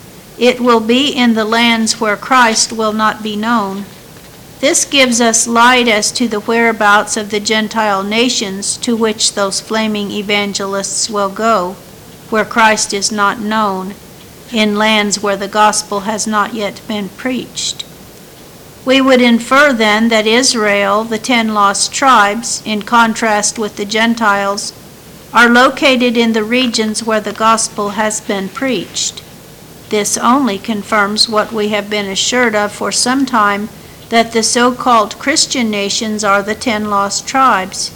It will be in the lands where Christ will not be known. This gives us light as to the whereabouts of the Gentile nations to which those flaming evangelists will go, where Christ is not known, in lands where the gospel has not yet been preached. We would infer then that Israel, the ten lost tribes, in contrast with the Gentiles, are located in the regions where the gospel has been preached. This only confirms what we have been assured of for some time, that the so-called Christian nations are the ten lost tribes.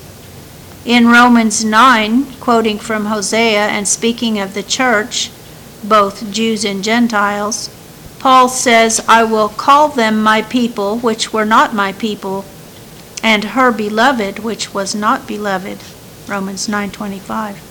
In Romans nine, quoting from Hosea and speaking of the church, both Jews and Gentiles, Paul says, I will call them my people, which were not my people, and her beloved, which was not beloved. Romans nine twenty-five.